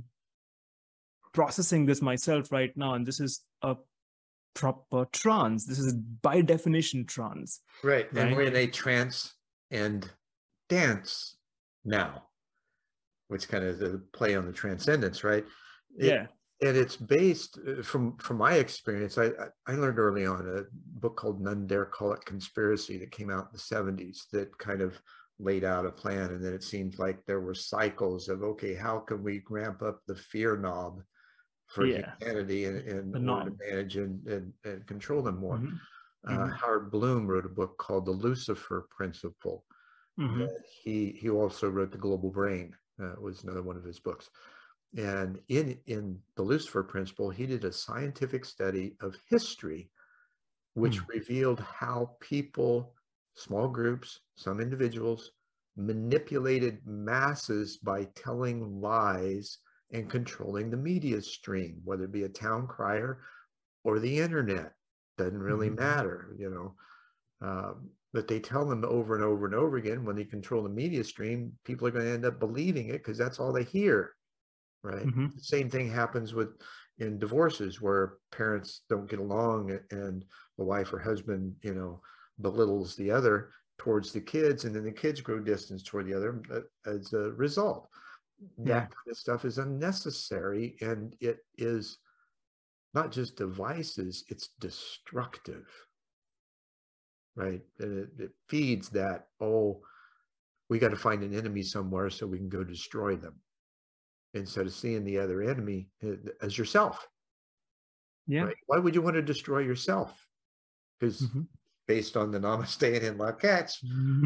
processing this myself right now. And this is a proper trance. This is by definition trance. Right. right? And we're in a trance and dance now, which kind of the play on the transcendence, right? It, yeah. And it's based from from my experience. I I learned early on a book called None Dare Call It Conspiracy that came out in the seventies that kind of laid out a plan. And then it seemed like there were cycles of, okay, how can we ramp up the fear knob for yeah. humanity and, and in order to manage and, and, and control them more. Mm-hmm. Uh, mm-hmm. Howard Bloom wrote a book called The Lucifer Principle. Mm-hmm. He he also wrote The Global Brain. Uh, was another one of his books. And in in The Lucifer Principle, he did a scientific study of history, which mm. revealed how people, small groups, some individuals, manipulated masses by telling lies and controlling the media stream, whether it be a town crier or the internet. Doesn't really mm-hmm. matter, you know. Um, but they tell them over and over and over again, when they control the media stream, people are going to end up believing it because that's all they hear, right? Mm-hmm. The same thing happens with in divorces where parents don't get along and the wife or husband, you know, belittles the other towards the kids, and then the kids grow distance toward the other as a result. That yeah. kind of stuff is unnecessary, and it is not just devices, it's destructive, right? And it, it feeds that, oh, we got to find an enemy somewhere so we can go destroy them, instead of seeing the other enemy as yourself. Yeah. Right? Why would you want to destroy yourself? Because mm-hmm. based on the Namaste and La Catch,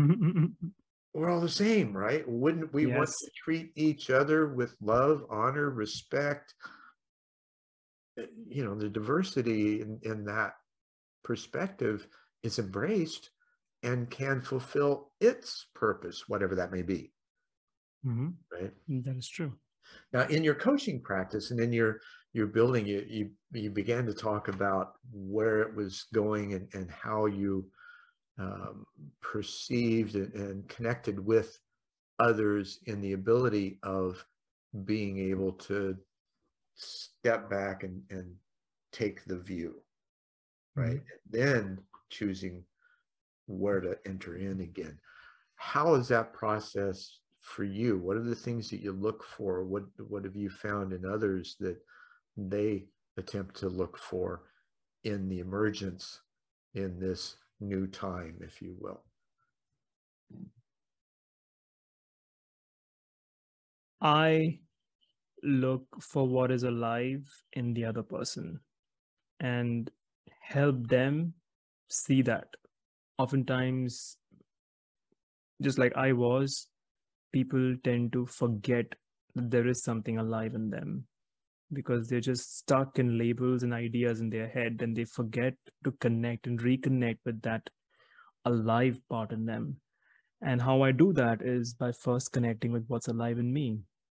we're all the same, right? Wouldn't we yes. want to treat each other with love, honor, respect? You know, the diversity in, in that perspective is embraced and can fulfill its purpose, whatever that may be. Mm-hmm. Right? That is true. Now, in your coaching practice and in your your building, you you, you began to talk about where it was going and, and how you um, perceived and, and connected with others in the ability of being able to step back and, and take the view, right? Mm-hmm. And then choosing where to enter in again. How is that process for you? What are the things that you look for? What what have you found in others that they attempt to look for in the emergence in this new time, if you will? I look for what is alive in the other person and help them see that. Oftentimes, just like I was, people tend to forget that there is something alive in them because they're just stuck in labels and ideas in their head, and they forget to connect and reconnect with that alive part in them. And how I do that is by first connecting with what's alive in me.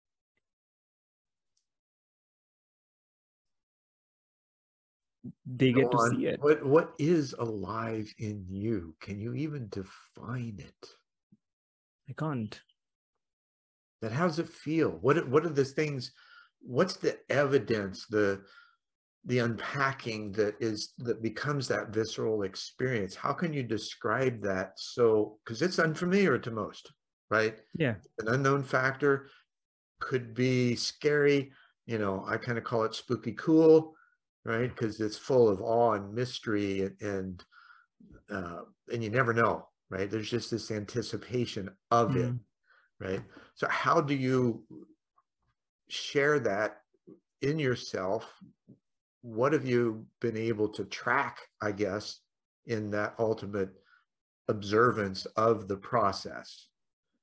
They get Go to on. see it. What what is alive in you? Can you even define it? I can't. That how does it feel? What what are the things? What's the evidence, the the unpacking that is that becomes that visceral experience? How can you describe that? So, because it's unfamiliar to most, right? Yeah. An unknown factor could be scary. You know, I kind of call it spooky cool, right? Because it's full of awe and mystery, and and, uh, and you never know, right? There's just this anticipation of mm. it, right? So how do you share that in yourself? What have you been able to track, I guess, in that ultimate observance of the process?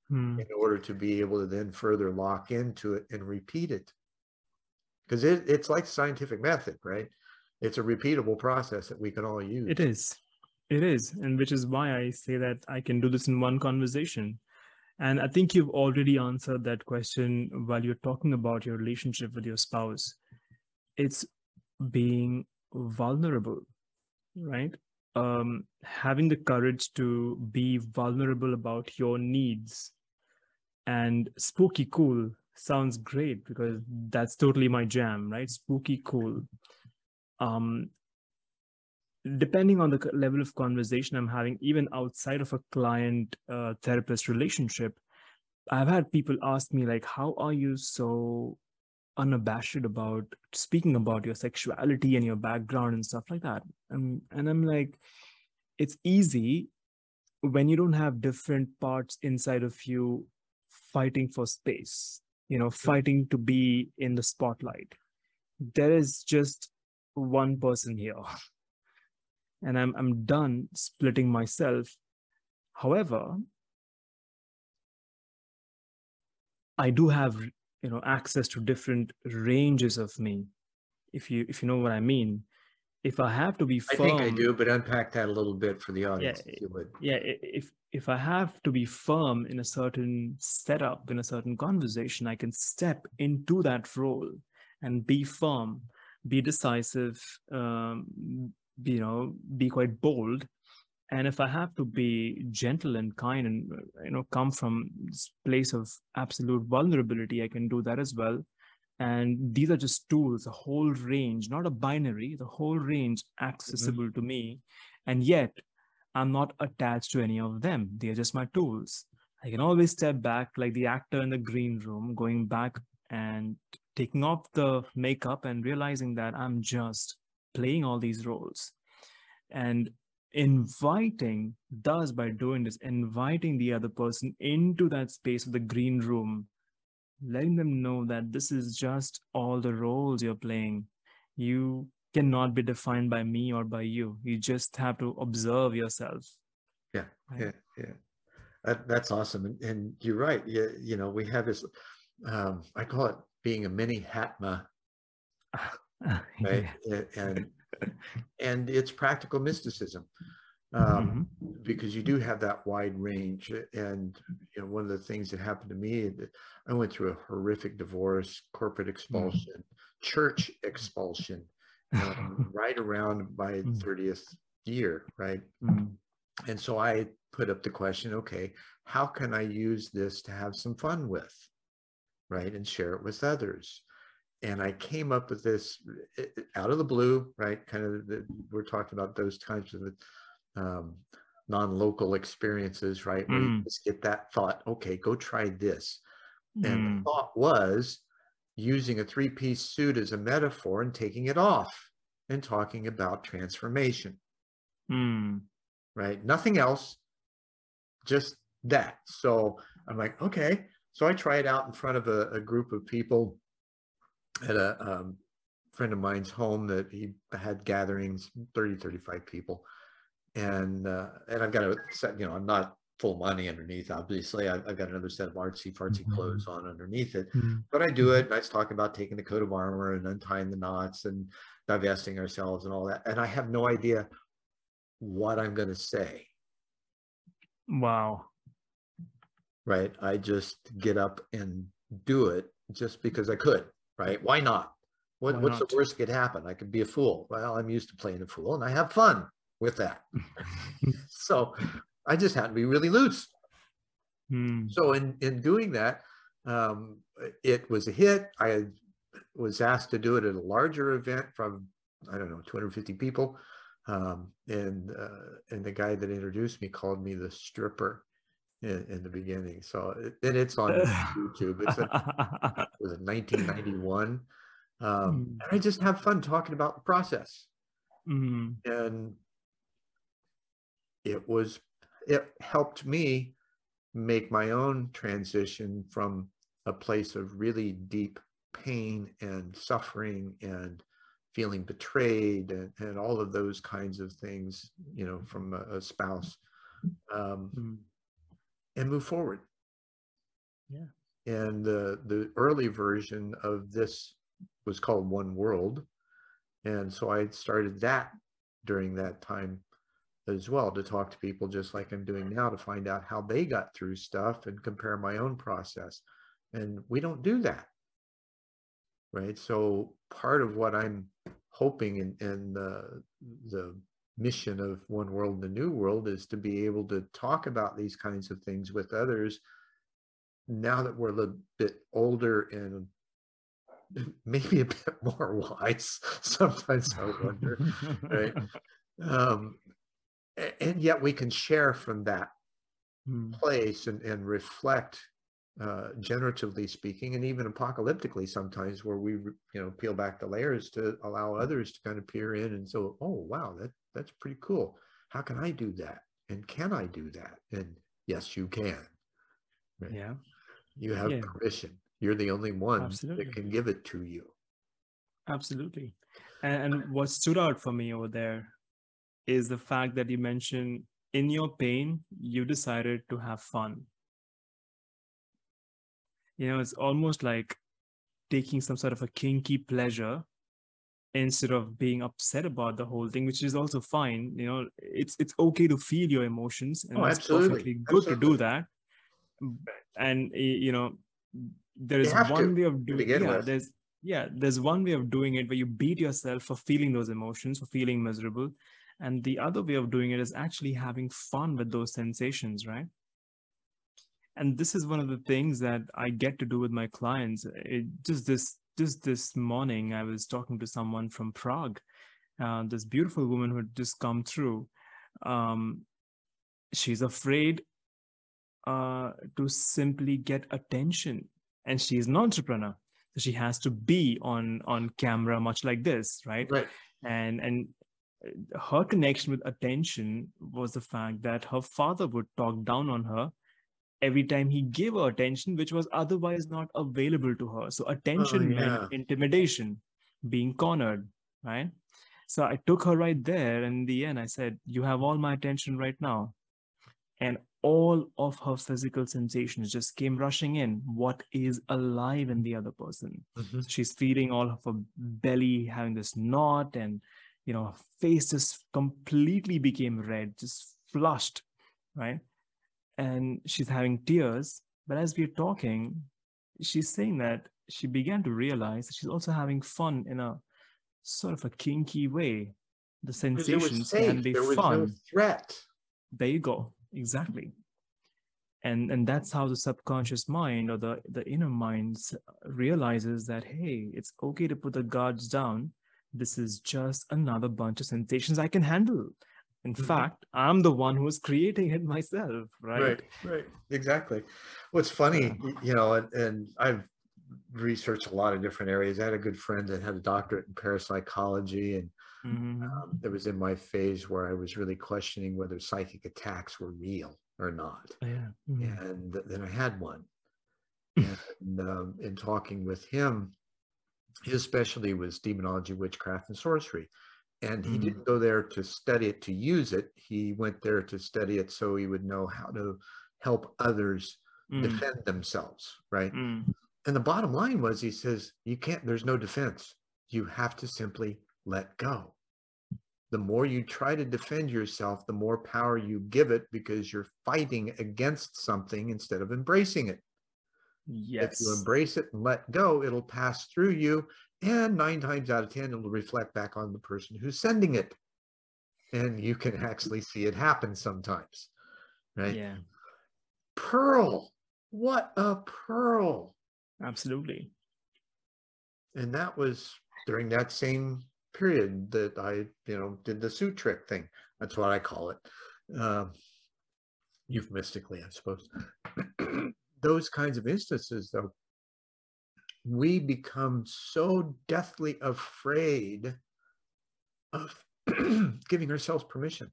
Hmm. in order to be able to then further lock into it and repeat it. Because it, it's like scientific method, right? It's a repeatable process that we can all use. It is. It is. And which is why I say that I can do this in one conversation. And I think you've already answered that question while you're talking about your relationship with your spouse. It's being vulnerable, right? Um, having the courage to be vulnerable about your needs. And spooky cool sounds great because that's totally my jam, right? Spooky cool. Um, depending on the level of conversation I'm having, even outside of a client uh, therapist relationship, I've had people ask me, like, how are you so unabashed about speaking about your sexuality and your background and stuff like that? Um, and I'm like, it's easy when you don't have different parts inside of you fighting for space, you know, fighting to be in the spotlight. There is just one person here, and I'm I'm done splitting myself. However, I do have, you know, access to different ranges of me, if you if you know what I mean. If I have to be I think I firm, do, but unpack that a little bit for the yeah, audience, if you would. yeah. i- If if I have to be firm in a certain setup, in a certain conversation, I can step into that role and be firm, be decisive, um, you know, be quite bold. And if I have to be gentle and kind and, you know, come from this place of absolute vulnerability, I can do that as well. And these are just tools, a whole range, not a binary, the whole range accessible Mhm. to me. And yet I'm not attached to any of them. They're just my tools. I can always step back like the actor in the green room, going back and taking off the makeup and realizing that I'm just playing all these roles. And inviting, thus, by doing this, inviting the other person into that space of the green room, letting them know that this is just all the roles you're playing. You cannot be defined by me or by you. You just have to observe yourself. Yeah, Right? yeah, yeah. That, that's awesome. And, and you're right. You, you know, we have this, um, I call it being a mini Hatma, right? Yeah. And and it's practical mysticism, um, Mhm. because you do have that wide range. And you know, one of the things that happened to me, I went through a horrific divorce, corporate expulsion, church expulsion, um, right around my Mm. thirtieth year, right? Mm. And so I put up the question, okay, how can I use this to have some fun with, right? And share it with others. And I came up with this out of the blue, right? Kind of, the, we're talking about those types of um, non-local experiences, right? Where you Mm. just get that thought, okay, go try this. And the Mm. thought was using a three-piece suit as a metaphor and taking it off and talking about transformation, Mm. right? Nothing else, just that. So I'm like, okay. So I tried out in front of a, a group of people at a um, friend of mine's home that he had gatherings, thirty, thirty-five people. And uh, and I've got a set, you know, I'm not full money underneath, obviously. I've, I've got another set of artsy fartsy clothes on underneath it. Mm. But I do it, and I talk about taking the coat of armor and untying the knots and divesting ourselves and all that. And I have no idea what I'm going to say. Wow. Right? I just get up and do it just because I could, right? Why not? What, Why what's the not? worst that could happen? I could be a fool. Well, I'm used to playing a fool and I have fun with that. So I just had to be really loose. Mm. So in, in doing that, um, it was a hit. I had, was asked to do it at a larger event from, I don't know, two hundred fifty people. Um, and, uh, and the guy that introduced me called me the stripper in, in the beginning. So it, and it's on YouTube. It's a, it was in nineteen ninety-one. Um, Mm. and I just have fun talking about the process. Mm. And it was, it helped me make my own transition from a place of really deep pain and suffering and feeling betrayed and, and all of those kinds of things, you know, from a, a spouse, um, Mm. and move forward. Yeah. And the, the early version of this was called One World. And so I started that during that time as well, to talk to people just like I'm doing now, to find out how they got through stuff and compare my own process. And we don't do that, right? So part of what I'm hoping in, in the, the mission of One World, the New World, is to be able to talk about these kinds of things with others now that we're a little bit older and maybe a bit more wise. Sometimes I wonder, right? Um, and yet we can share from that Hmm. place and, and reflect, uh, generatively speaking, and even apocalyptically sometimes, where we, you know, peel back the layers to allow others to kind of peer in and so, oh, wow, that, that's pretty cool. How can I do that? And can I do that? And yes, you can. Right? Yeah. You have Yeah. permission. You're the only one Absolutely. that can give it to you. Absolutely. And, and what stood out for me over there is the fact that you mentioned in your pain, you decided to have fun. You know, it's almost like taking some sort of a kinky pleasure instead of being upset about the whole thing, which is also fine. You know, it's it's okay to feel your emotions, and Oh, it's absolutely. perfectly good to do Absolutely. that. And y- you know, there You is have to, one way of to doing, begin yeah, with. there's yeah, there's one way of doing it where you beat yourself for feeling those emotions, for feeling miserable. And the other way of doing it is actually having fun with those sensations, right? And this is one of the things that I get to do with my clients. It, just this just this morning, I was talking to someone from Prague, uh, this beautiful woman who had just come through. Um, she's afraid uh, to simply get attention, and she's an entrepreneur, so she has to be on on camera, much like this, right? Right. And and her connection with attention was the fact that her father would talk down on her every time he gave her attention, which was otherwise not available to her. So Oh, attention meant yeah. intimidation, being cornered, right? So I took her right there. And in the end, I said, you have all my attention right now. And all of her physical sensations just came rushing in. What is alive in the other person? Mm-hmm. So she's feeling all of her belly having this knot, and, you know, her face just completely became red, just flushed, right? And she's having tears. But as we're talking, she's saying that she began to realize that she's also having fun in a sort of a kinky way. The Because it was sensations can safe. be There was no fun. threat. There you go. Exactly. And and that's how the subconscious mind, or the, the inner mind, realizes that, hey, it's okay to put the guards down. This is just another bunch of sensations I can handle. In Mm-hmm. fact, I'm the one who's creating it myself, right? Right, right, exactly. What's funny, So, you know, and, and I've researched a lot of different areas. I had a good friend that had a doctorate in parapsychology, and mhm. um, it was in my phase where I was really questioning whether psychic attacks were real or not. Yeah. Mhm. And then I had one. And um, in talking with him, his specialty was demonology, witchcraft, and sorcery. And he Mm. didn't go there to study it to use it. He went there to study it so he would know how to help others Mm. defend themselves, right? Mm. And the bottom line was, he says, you can't, there's no defense. You have to simply let go. The more you try to defend yourself, the more power you give it, because you're fighting against something instead of embracing it. If you Yes. embrace it and let go, it'll pass through you. And nine times out of ten, it'll reflect back on the person who's sending it. And you can actually see it happen sometimes, right? Yeah. Pearl. What a pearl. Absolutely. And that was during that same period that I, you know, did the suit trick thing. That's what I call it. Um, euphemistically, I suppose. Those kinds of instances, though, we become so deathly afraid of giving ourselves permission,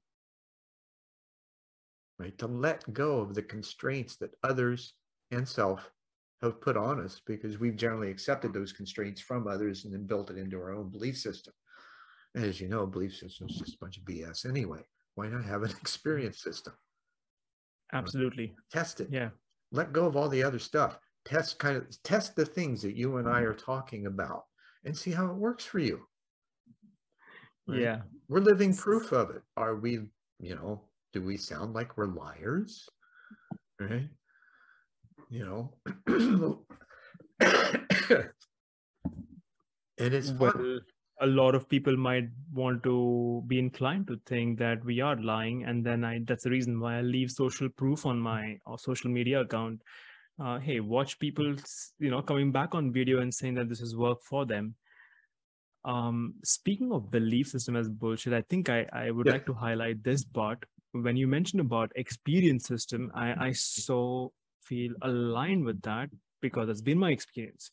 right? To let go of the constraints that others and self have put on us, because we've generally accepted those constraints from others and then built it into our own belief system. And as you know, belief system is just a bunch of B S anyway. Why not have an experience system? Absolutely. Test it. Yeah. Let go of all the other stuff. test kind of test the things that you and I are talking about and see how it works for you. Right? Yeah. We're living proof of it. Are we, you know, do we sound like we're liars? Right? You know, and it's Well, fun. a lot of people might want to be inclined to think that we are lying, and then I that's the reason why I leave social proof on my or social media account. Uh, hey, watch people, you know, coming back on video and saying that this is work for them. Um, speaking of belief system as bullshit, I think I, I would Yeah. like to highlight this part. When you mentioned about experience system, I, I so feel aligned with that because it's been my experience.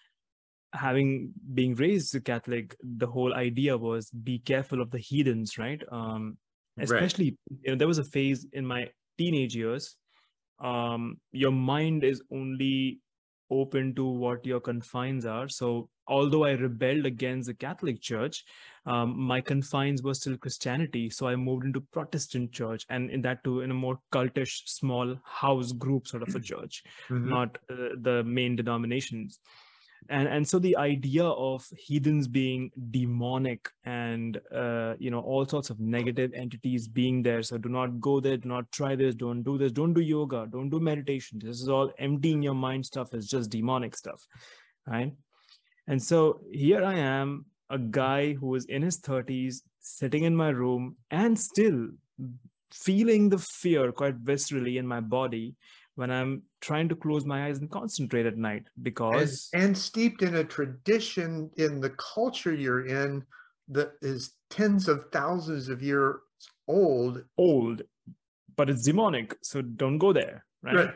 Having being raised Catholic, the whole idea was be careful of the heathens, right? Um, especially, right. You know, there was a phase in my teenage years. Um, your mind is only open to what your confines are. So although I rebelled against the Catholic Church, um, my confines were still Christianity. So I moved into Protestant church, and in that too, in a more cultish, small house group sort of a church, mm-hmm. not uh, the main denominations. And, and so the idea of heathens being demonic and, uh, you know, all sorts of negative entities being there. So do not go there, do not try this, don't do this, don't do yoga, don't do meditation. This is all empty in your mind stuff. It's just demonic stuff, right? And so here I am, a guy who is in his thirties, sitting in my room and still feeling the fear quite viscerally in my body when I'm trying to close my eyes and concentrate at night, because and, and steeped in a tradition in the culture you're in that is tens of thousands of years old. Old, but it's demonic, so don't go there, right? Right.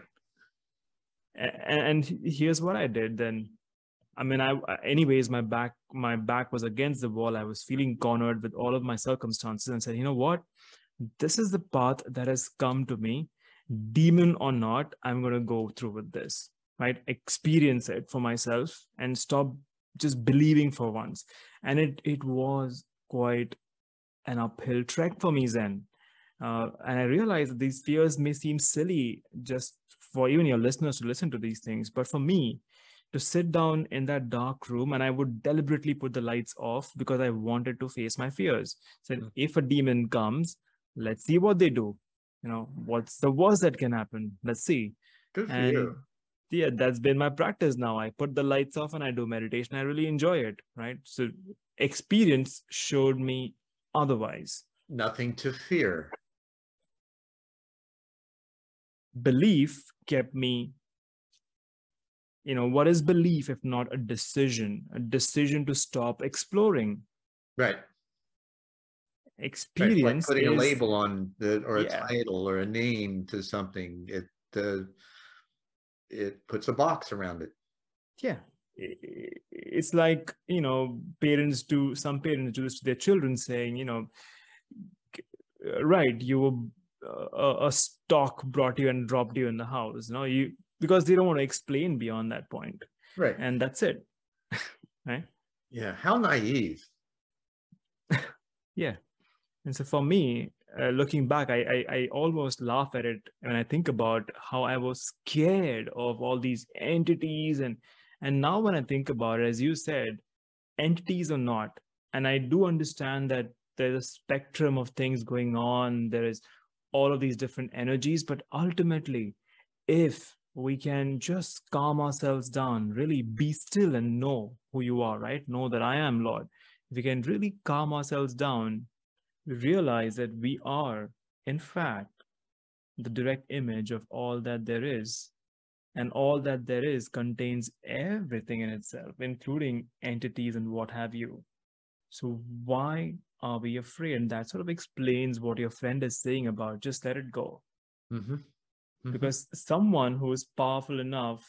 And, and here's what I did then. I mean, I anyways, my back my back was against the wall. I was feeling cornered with all of my circumstances, and said, you know what? This is the path that has come to me. Demon or not, I'm going to go through with this, right? Experience it for myself and stop just believing for once. And it it was quite an uphill trek for me then. Uh, and I realized that these fears may seem silly just for even your listeners to listen to these things. But for me, to sit down in that dark room, and I would deliberately put the lights off because I wanted to face my fears. So mm-hmm. if a demon comes, let's see what they do. You know, what's the worst that can happen? Let's see. Good for and you. Yeah, that's been my practice now. I put the lights off and I do meditation. I really enjoy it, right? So experience showed me otherwise. Nothing to fear. Belief kept me, you know, what is belief if not a decision, a decision to stop exploring? Right. Experience, right, like putting is, a label on the or a yeah. title or a name to something. It uh, it puts a box around it. Yeah, it's like, you know, parents do. Some parents do this to their children, saying, you know, right, you were uh, a stock brought you and dropped you in the house. You know, you because they don't want to explain beyond that point. Right, and that's it. Right. Yeah. How naive. Yeah. And so for me, uh, looking back, I, I I almost laugh at it when I think about how I was scared of all these entities. And and now when I think about it, as you said, entities or not, and I do understand that there's a spectrum of things going on. There is all of these different energies, but ultimately, if we can just calm ourselves down, really be still and know who you are, right? Know that I am Lord. If we can really calm ourselves down, we realize that we are, in fact, the direct image of all that there is. And all that there is contains everything in itself, including entities and what have you. So why are we afraid? And that sort of explains what your friend is saying about just let it go. Mm-hmm. Mm-hmm. Because someone who is powerful enough,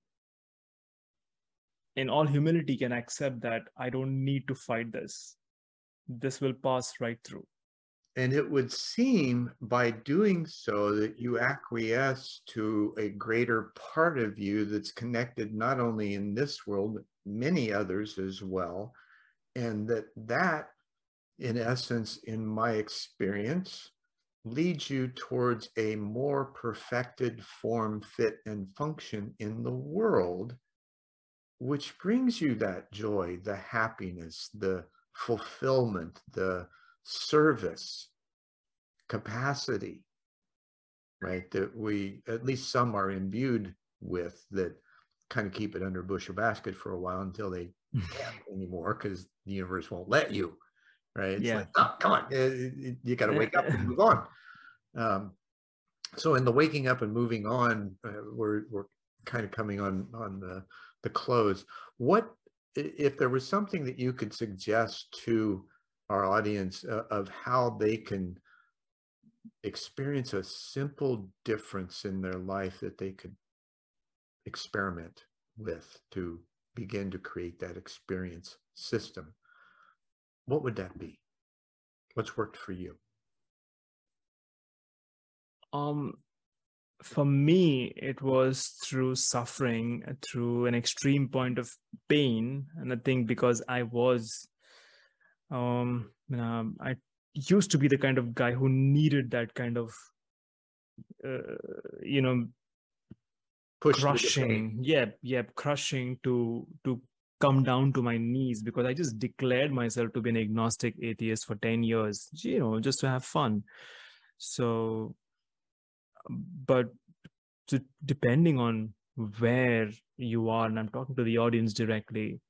in all humility, can accept that I don't need to fight this. This will pass right through. And it would seem by doing so that you acquiesce to a greater part of you that's connected not only in this world, but many others as well. And that that, in essence, in my experience, leads you towards a more perfected form, fit, and function in the world, which brings you that joy, the happiness, the fulfillment, the service capacity, right? That we, at least some are imbued with, that kind of keep it under bushel basket for a while until they can't anymore because the universe won't let you, right? It's Yeah. like, oh, come on, you got to wake up and move on. Um, so in the waking up and moving on, uh, we're, we're kind of coming on, on the, the close. What, if there was something that you could suggest to our audience uh, of how they can experience a simple difference in their life that they could experiment with to begin to create that experience system, what would that be? What's worked for you? Um, for me, it was through suffering, through an extreme point of pain. And I think because I was, um, you know, I used to be the kind of guy who needed that kind of, uh, you know, Push crushing, yeah, yeah, crushing to to come down to my knees, because I just declared myself to be an agnostic atheist for ten years, you know, just to have fun. So, but to, depending on where you are, and I'm talking to the audience directly,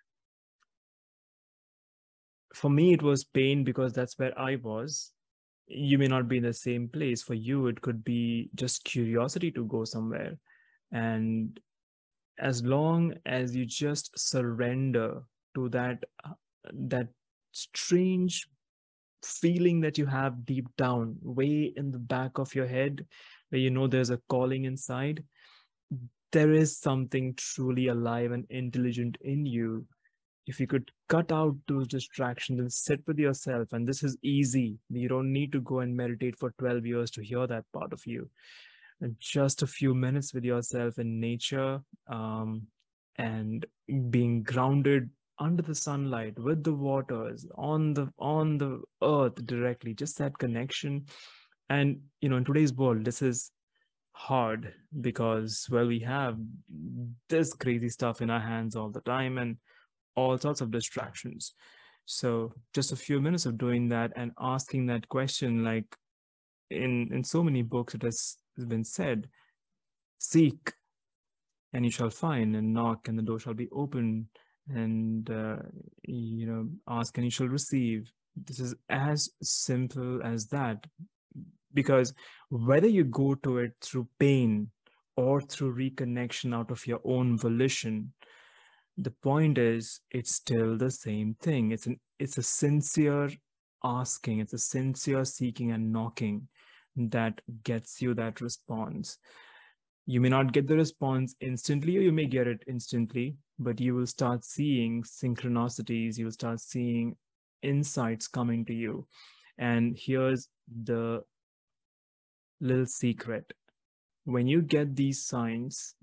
for me, it was pain because that's where I was. You may not be in the same place. For you, it could be just curiosity to go somewhere. And as long as you just surrender to that, uh, that strange feeling that you have deep down, way in the back of your head, where you know there's a calling inside, there is something truly alive and intelligent in you. If you could cut out those distractions and sit with yourself, and this is easy, you don't need to go and meditate for twelve years to hear that part of you. And just a few minutes with yourself in nature, um, and being grounded under the sunlight with the waters on the on the earth directly, just that connection. And you know, in today's world, this is hard because, well, we have this crazy stuff in our hands all the time and all sorts of distractions. So just a few minutes of doing that and asking that question, like in in so many books it has been said, seek and you shall find, and knock and the door shall be open, and uh, you know, ask and you shall receive. This is as simple as that, because whether you go to it through pain or through reconnection out of your own volition, the point is it's still the same thing. It's an it's a sincere asking, it's a sincere seeking and knocking that gets you that response. You may not get the response instantly, or you may get it instantly, but you will start seeing synchronicities, you'll start seeing insights coming to you. And here's the little secret. When you get these signs,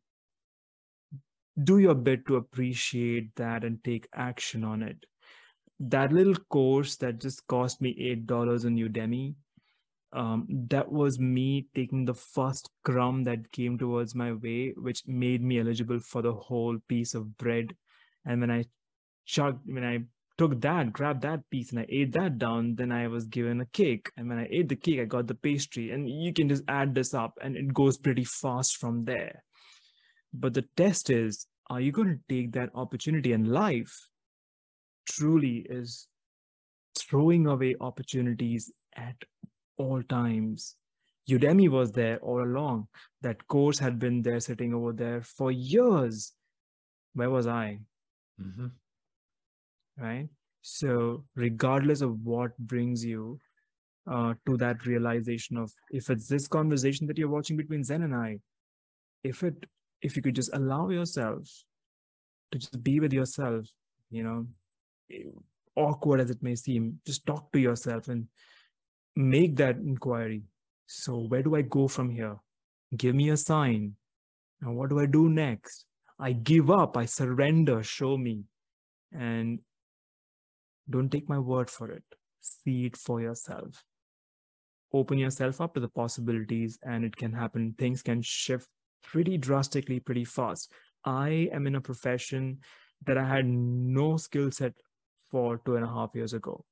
do your bit to appreciate that and take action on it. That little course that just cost me eight dollars on Udemy, um, that was me taking the first crumb that came towards my way, which made me eligible for the whole piece of bread. And when I chugged, when I took that, grabbed that piece and I ate that down, then I was given a cake. And when I ate the cake, I got the pastry. And you can just add this up and it goes pretty fast from there. But the test is, are you going to take that opportunity? And life truly is throwing away opportunities at all times. Udemy was there all along. That course had been there, sitting over there for years. Where was I? Mm-hmm. Right? So regardless of what brings you uh, to that realization of, if it's this conversation that you're watching between Zen and I, if it, if you could just allow yourself to just be with yourself, you know, awkward as it may seem, just talk to yourself and make that inquiry. So where do I go from here? Give me a sign. And what do I do next? I give up, I surrender, show me. And don't take my word for it. See it for yourself. open yourself up to the possibilities, and it can happen. Things can shift pretty drastically, pretty fast. I am in a profession that I had no skill set for two and a half years ago.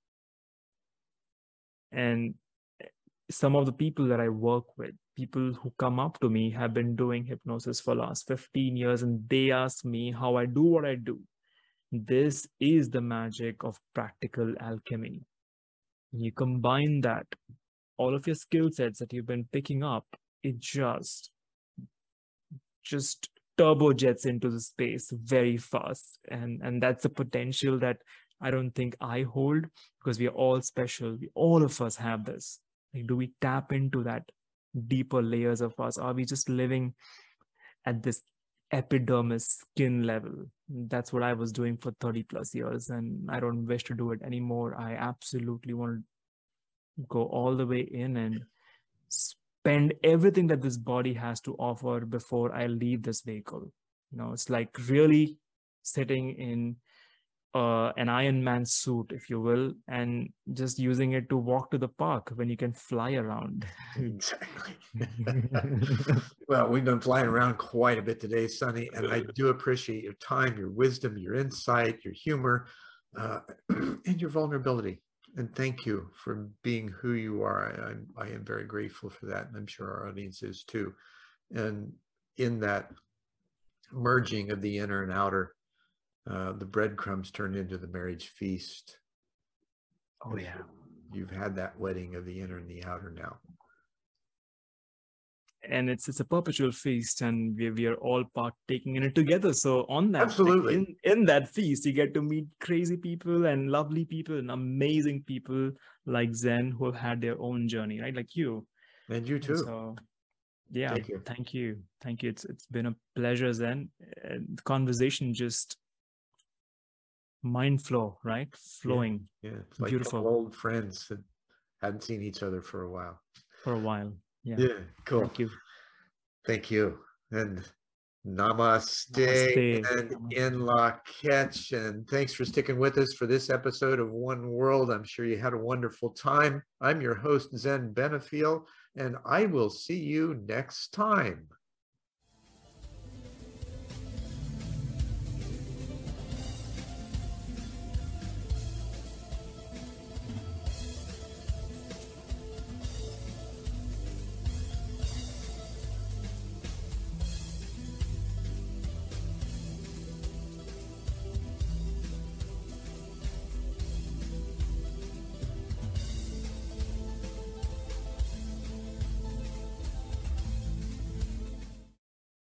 And some of the people that I work with, people who come up to me, have been doing hypnosis for the last fifteen years, and they ask me how I do what I do. This is the magic of practical alchemy. You combine that, all of your skill sets that you've been picking up, it just, just turbojets into the space very fast. And, and that's a potential that I don't think I hold, because we are all special. We, all of us have this. Like, do we tap into that deeper layers of us? Are we just living at this epidermis skin level? That's what I was doing for thirty plus years, and I don't wish to do it anymore. I absolutely want to go all the way in and spend everything that this body has to offer before I leave this vehicle. You know, it's like really sitting in uh, an Iron Man suit, if you will, and just using it to walk to the park when you can fly around. Exactly. Well, we've been flying around quite a bit today, Sunny, and I do appreciate your time, your wisdom, your insight, your humor, uh, and your vulnerability. And thank you for being who you are. I, I'm, I am very grateful for that, and I'm sure our audience is too. And in that merging of the inner and outer, uh, the breadcrumbs turned into the marriage feast. Oh yeah. You've had that wedding of the inner and the outer now. And it's it's a perpetual feast, and we, we are all partaking in it together. So on that, Absolutely. like in, in that feast, you get to meet crazy people and lovely people and amazing people like Zen, who have had their own journey, right? Like you. And you too. And so yeah, thank you. Thank you. Thank you. It's it's been a pleasure, Zen. And the conversation just mind flow, right? Flowing. Yeah, yeah. It's like beautiful. Old friends that hadn't seen each other for a while. For a while. Yeah. Yeah, cool. Thank you. Thank you. And namaste, Namaste. and Namaste. in Lak'ech. And thanks for sticking with us for this episode of One World. I'm sure you had a wonderful time. I'm your host, Zen Benefiel, and I will see you next time.